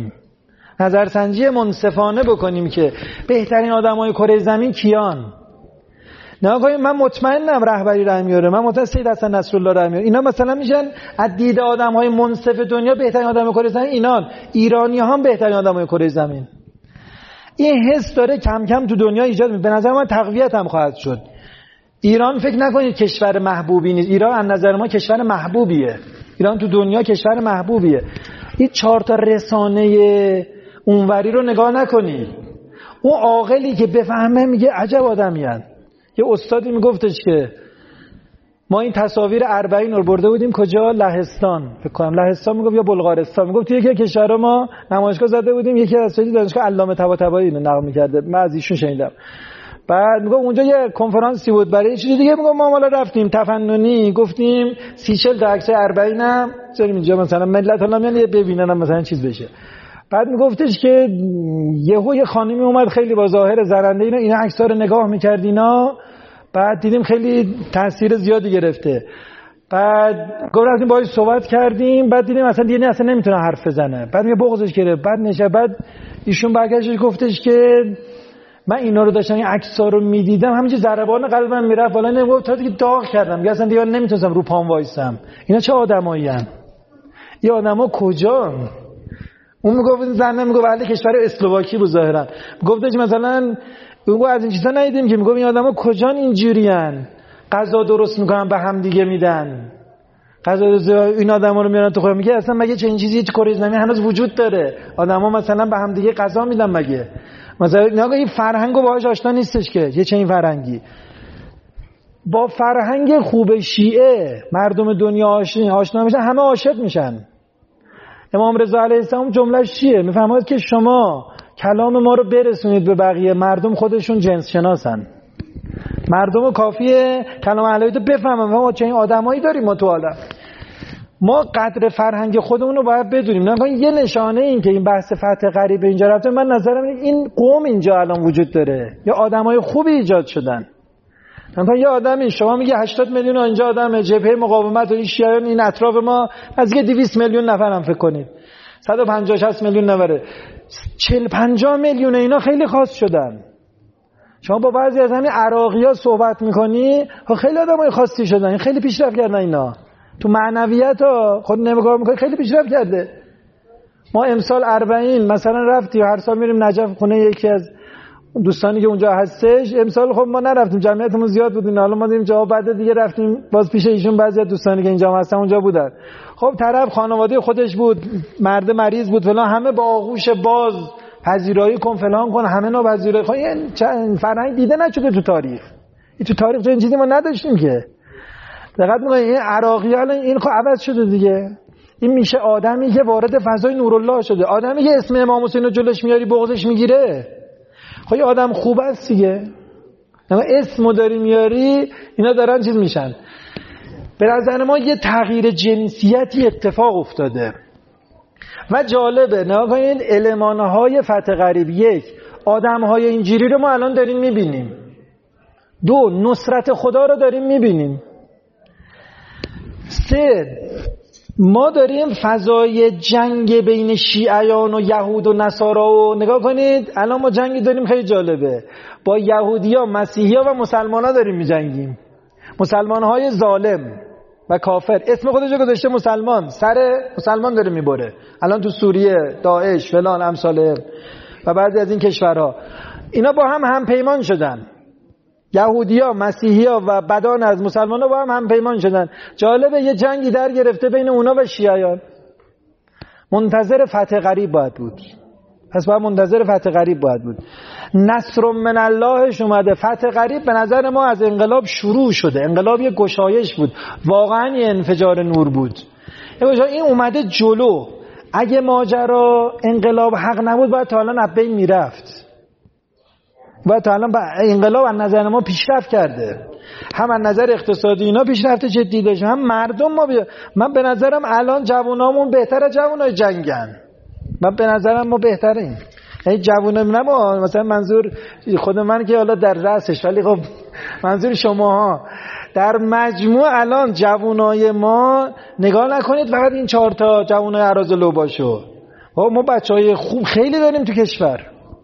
بکنیم که بهترین آدمای کره زمین کیان. نه من مطمئنم رهبری راه میاره، من مطمئنم سید حسن نصرالله راه میاره. اینا مثلا میشن از دید آدمای منصف دنیا بهترین آدمای کره زمین اینان. ایرانی‌ها هم بهترین آدمای کره زمین. این حس داره کم کم تو دنیا ایجاد میشه. به نظر من تقویت هم خواهد شد. ایران فکر نکنید کشور محبوبی نیست. ایران از نظر ما کشور محبوبیه. ایران تو دنیا کشور محبوبیه. این 4 تا رسانه اونوری رو نگاه نکنید. اون عاقلی که بفهمه میگه عجب آدمیان. یه استادی میگفتش که ما این تصاویر 40 رو برده بودیم کجا؟ لهستان فکر کنم، لهستان میگفت یا بلغارستان، میگفت توی یکی کشورها ما نمایشگاه زده بودیم، یکی از دانشگاه علامه طباطبایی اینو نقل می‌کرده، من از ایشون شنیدم. بعد میگفت اونجا یه کنفرانسی بود برای چیز دیگه، میگفت ما حالا رفتیم تفننی، گفتیم 30-40 تا عکس 40 هم بذاریم اینجا مثلا ملت حالا میان ببینن مثلا چیز بشه. بعد میگفتش که یه خانمی اومد خیلی با ظاهر زرنده اینا عکس‌ها رو نگاه می‌کرد اینا، بعد دیدیم خیلی تاثیر زیادی گرفته. بعد گفتیم باهاش صحبت کردیم، بعد دیدیم اصلا دیگه اصلا نمیتونه حرف بزنه. بعد میگه بغضش گرفت. بعد ایشون برگشتش گفتش که من اینا رو داشتم این عکس‌ها رو میدیدم همینجوری ضربان قلبم میرفت بالا، نمیگفت تا دیگه داغ کردم، میگه اصلا دیگه نمیتونستم رو پام وایسم. اینا چه آدمایین؟ این آدما کجان؟ اون میگفت زنه میگفت اهل کشور اسلواکی بود ظاهرا، گفتش مثلا میگه از این چیزا ندیدیم که، میگه این آدما کجان اینجوریان؟ غذا درست میکنن به هم دیگه میدن، غذا این آدما رو میارن تو خونه. میگه اصلا مگه چنین چیزی تو کره زمین هنوز وجود داره؟ آدما مثلا به هم دیگه غذا میدن مگه؟ مثلا نگاه این فرهنگو باهاش آشنا نیستش که یه چنین فرهنگی. با فرهنگ خوب شیعه مردم دنیا آشنا میشن، همه عاشق میشن. امام رضا علیه السلام جملهش چیه؟ میفهمید که شما کلام ما رو برسونید به بقیه، مردم خودشون جنس شناسن، مردم کافیه کلام الهی رو بفهمن ما چه این آدمایی داریم ما تو عالم. ما قدر فرهنگ خودمون رو باید بدونیم. نه یه نشانه این که این بحث فتح قریب اینجا رفته، من نظرم این قوم اینجا الان وجود داره یا آدمای خوبی ایجاد شدن. مثلا یه آدمی شما میگه 80 میلیون اینجا آدم جبهه مقاومت و این شیعیان این اطراف ما از یه 200 میلیون نفر هم فکر کنید 150-60 میلیون نفره، 40-50 میلیون اینا خیلی خاص شدن. شما با بعضی از همین عراقی‌ها صحبت می‌کنی، خیلی آدمای خاصی شدن، خیلی پیشرفت کردن اینا. تو معنویت ها خود نگاه می‌کنی خیلی پیشرفت کرده. ما امسال 40 مثلا رفتیم، هر سال میریم نجف خونه یکی از دوستانی که اونجا هستش. امسال خب ما نرفتیم، جمعیتمون زیاد بود، حالا ما دیدیم جا بعد دیگه رفتیم باز پیش ایشون، بعضی از دوستانی که اینجا هستن اونجا بودن. خب طرف خانواده خودش بود، مرد مریض بود فلان، همه با آغوش باز پذیرایی کن فلان کن، همه نوع پذیرایی کن. این فرهنگ دیده نشده تو تاریخ. تو تاریخ این چیزی ما نداشتیم که. دقت می‌کنید این عراقیان این خب عوض شده دیگه. این میشه آدمی که وارد فضای نورالله شده، آدمی که اسم امام حسین رو جلوش میاری بغضش میگیره. خب این آدم خوب است دیگه. اما اسمو داری میاری اینا دارن چیز میشن. به نظر ما یه تغییر جنسیتی اتفاق افتاده و جالبه نگاه کنید المانهای فتح قریب. یک، آدمهای اینجوری رو ما الان داریم میبینیم. دو، نصرت خدا رو داریم میبینیم. سه، ما داریم فضای جنگ بین شیعیان و یهود و نصارا و نگاه کنید الان ما جنگی داریم خیلی جالبه، با یهودی‌ها، مسیحی‌ها و مسلمان‌ها داریم می‌جنگیم. مسلمان‌های ظالم و کافر، اسم خودش رو گذاشته مسلمان، سر مسلمان داره میبره. الان تو سوریه داعش فلان امثال و بعضی از این کشورها اینا با هم پیمان شدن. یهودی‌ها، مسیحی‌ها و بدان از مسلمان‌ها با هم پیمان شدن. جالبه یه جنگی در گرفته بین اونا و شیعیان. منتظر فتح قریب باید بود. پس باید منتظر فتح قریب باید بود. نصر من اللهش اومده. فتح قریب به نظر ما از انقلاب شروع شده. انقلاب یه گشایش بود. واقعا یه انفجار نور بود. این اومده جلو. اگه ماجرا انقلاب حق نبود باید تا الان از بین میرفت. باید تا الان انقلاب از نظر ما پیشرفت کرده. هم از نظر اقتصادی اینا پیشرفت جدی داشت، هم مردم ما من به نظرم الان جوانامون بهتر از جوانای جنگن. من به نظرم ما بهتریم. یعنی جوونم نه ما، مثلا منظور خود من که حالا در رأسش، ولی خب منظور شماها در مجموع الان جوانای ما نگاه نکنید فقط این 4 تا جوانای اراذل لوباشو. ما بچهای خوب خیلی داریم تو کشور.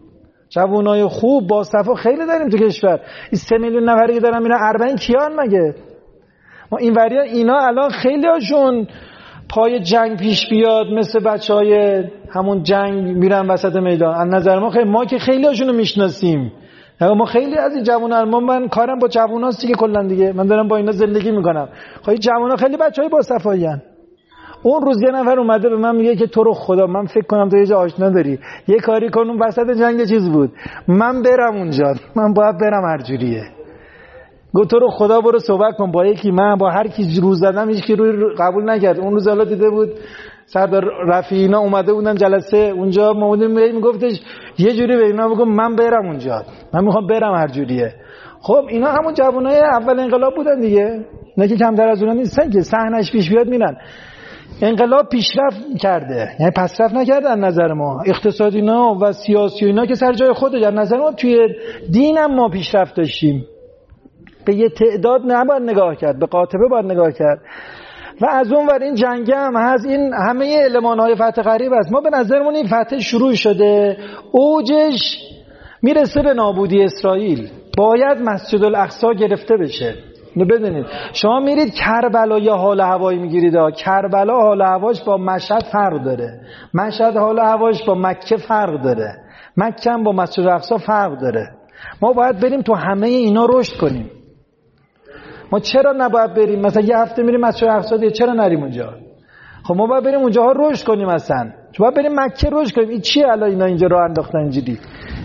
جوانای خوب با صفا خیلی داریم تو کشور. این 3 میلیون نفری که دارن میرن 40 کیان مگه؟ ما این وریا اینا الان خیلی هاشون پای جنگ پیش بیاد مثل بچهای همون جنگ میرن وسط میدان. از نظر ما خیلی، ما که خیلی هاشونو میشناسیم. ما خیلی از این جوونا، من کارم با جووناست دیگه کلا دیگه. من دارم با اینا زندگی میکنم. خب این جوونا خیلی بچهای با صفایین. اون روز یه نفر اومده به من میگه که تو رو خدا من فکر کنم تو یه جا آشنا داری، یه کاری کن اون وسط جنگ چیز بود، من برم اونجا، من باید برم هر جوریه. گفت تو رو خدا برو صحبت کن با یکی. من با هر کی روز زدم هیچ کی روی قبول نکرد. اون روز حالا دیده بود سردار رفیعی اینا اومده بودن جلسه اونجا، ما بودیم میگفتش یه جوری به اینا بگم من برم اونجا، من میخوام برم هر جوریه. خب اینا همون جوانای اول انقلاب بودن دیگه، نه که کمتر از اونها نیستن که صحنه‌اش پیش بیاد میرن. انقلاب پیشرفت کرده، یعنی پسرفت نکرده. از نظر ما اقتصادی اینا و سیاسی اینا که سر جای خودش. از نظر ما توی دین هم ما پیشرفت داشتیم. به یه تعداد نباید نگاه کرد، به قاطبه باید نگاه کرد. و از اون ور این جنگ هم از این همه المان‌های فتح قریب است. ما به نظرمون این فتح شروع شده، اوجش میرسه به نابودی اسرائیل. باید مسجد الاقصی گرفته بشه. اینو بدونید. شما میرید کربلا یا حال هوایی میگیرید. کربلا حال هواش با مشهد فرق داره. مشهد حال هواش با مکه فرق داره. مکه هم با مسجد الاقصی فرق داره. ما باید بریم تو همه اینا رشد کنیم. ما چرا نباید بریم؟ مثلا یه هفته میریم مسجد الاقصی، چرا نریم اونجا؟ خب ما باید بریم اونجاها رشد کنیم. اصلا باید بریم مکه رشد کنیم. این چیه الان اینا اینجا راه انداختن اینجوری؟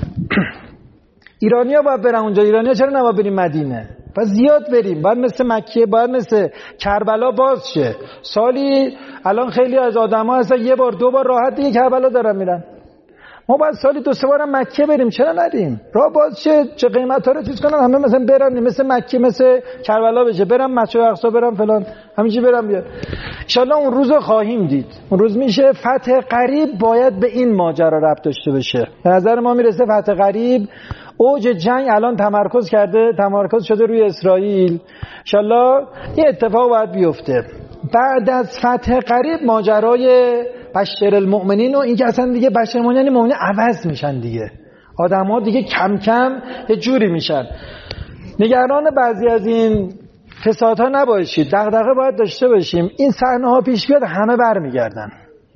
ایرانی‌ها باید برن اونجا. ایرانی‌ها چرا نباید بریم مدینه؟ پس زیاد بریم. باید مثل مکه، باید مثل کربلا باز شه. سالی الان خیلی از آدم‌ها اصلا یه بار 2 بار راحت دیگه کربلا دارن میرن. ما باید سالی 2-3 بارم مکه بریم، چرا نریم؟ راه باز شه، چه قیمتا رو چیز کنن، همه مثلا برن مثل مکه مثل کربلا بشه، برم مسجد الاقصی، برم فلان، همینجوری برم بیاد. ان شاءالله اون روزو خواهیم دید. اون روز میشه. فتح قریب باید به این ماجرا ربط داشته باشه. به نظر ما میرسه فتح قریب اوج جنگ الان تمرکز شده روی اسرائیل. ان شاءالله این اتفاق باید بیفته. بعد از فتح قریب ماجرای بشر المؤمنین و این که اصلا دیگه بشر المؤمنین یعنی مؤمنین عوض میشن دیگه. آدم‌ها دیگه کم کم یه جوری میشن. نگران بعضی از این فسادها نباشید، دغدغه باید داشته باشیم این صحنه‌ها پیش بیاد همه برمیگردن.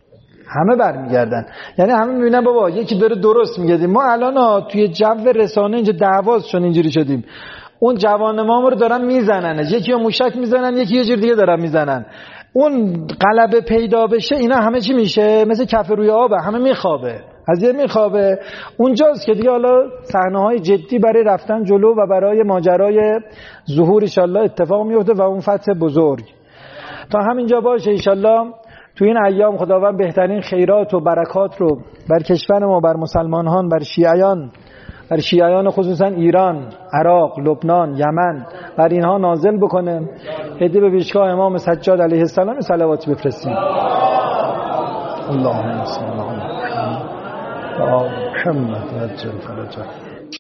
یعنی همه میبینن بابا یکی داره درست میگه. ما الان توی جو رسانه اینجا دعواست چون اینجوری شدیم. اون جوان ما رو دارن میزنن، یکی رو موشک میزنن، یکی یه جور دیگه دارن میزنن. اون غلبه پیدا بشه اینا همه چی میشه مثل کف روی آبه، همه میخوابه، قضیه میخوابه. اونجاست که دیگه حالا صحنه‌های جدی برای رفتن جلو و برای ماجرای ظهور ان شاء الله اتفاق میفته و اون فتح بزرگ. تا همینجا باشه ان شاء الله. تو این ایام خداوند بهترین خیرات و برکات رو بر کشور ما، بر مسلمانان، بر شیعیان خصوصا ایران، عراق، لبنان، یمن، بر اینها نازل بکنه. هدیه به پیشگاه امام سجاد علیه السلام صلوات بفرستیم. اللهم صل علی محمد و آل محمد و عجل فرجهم.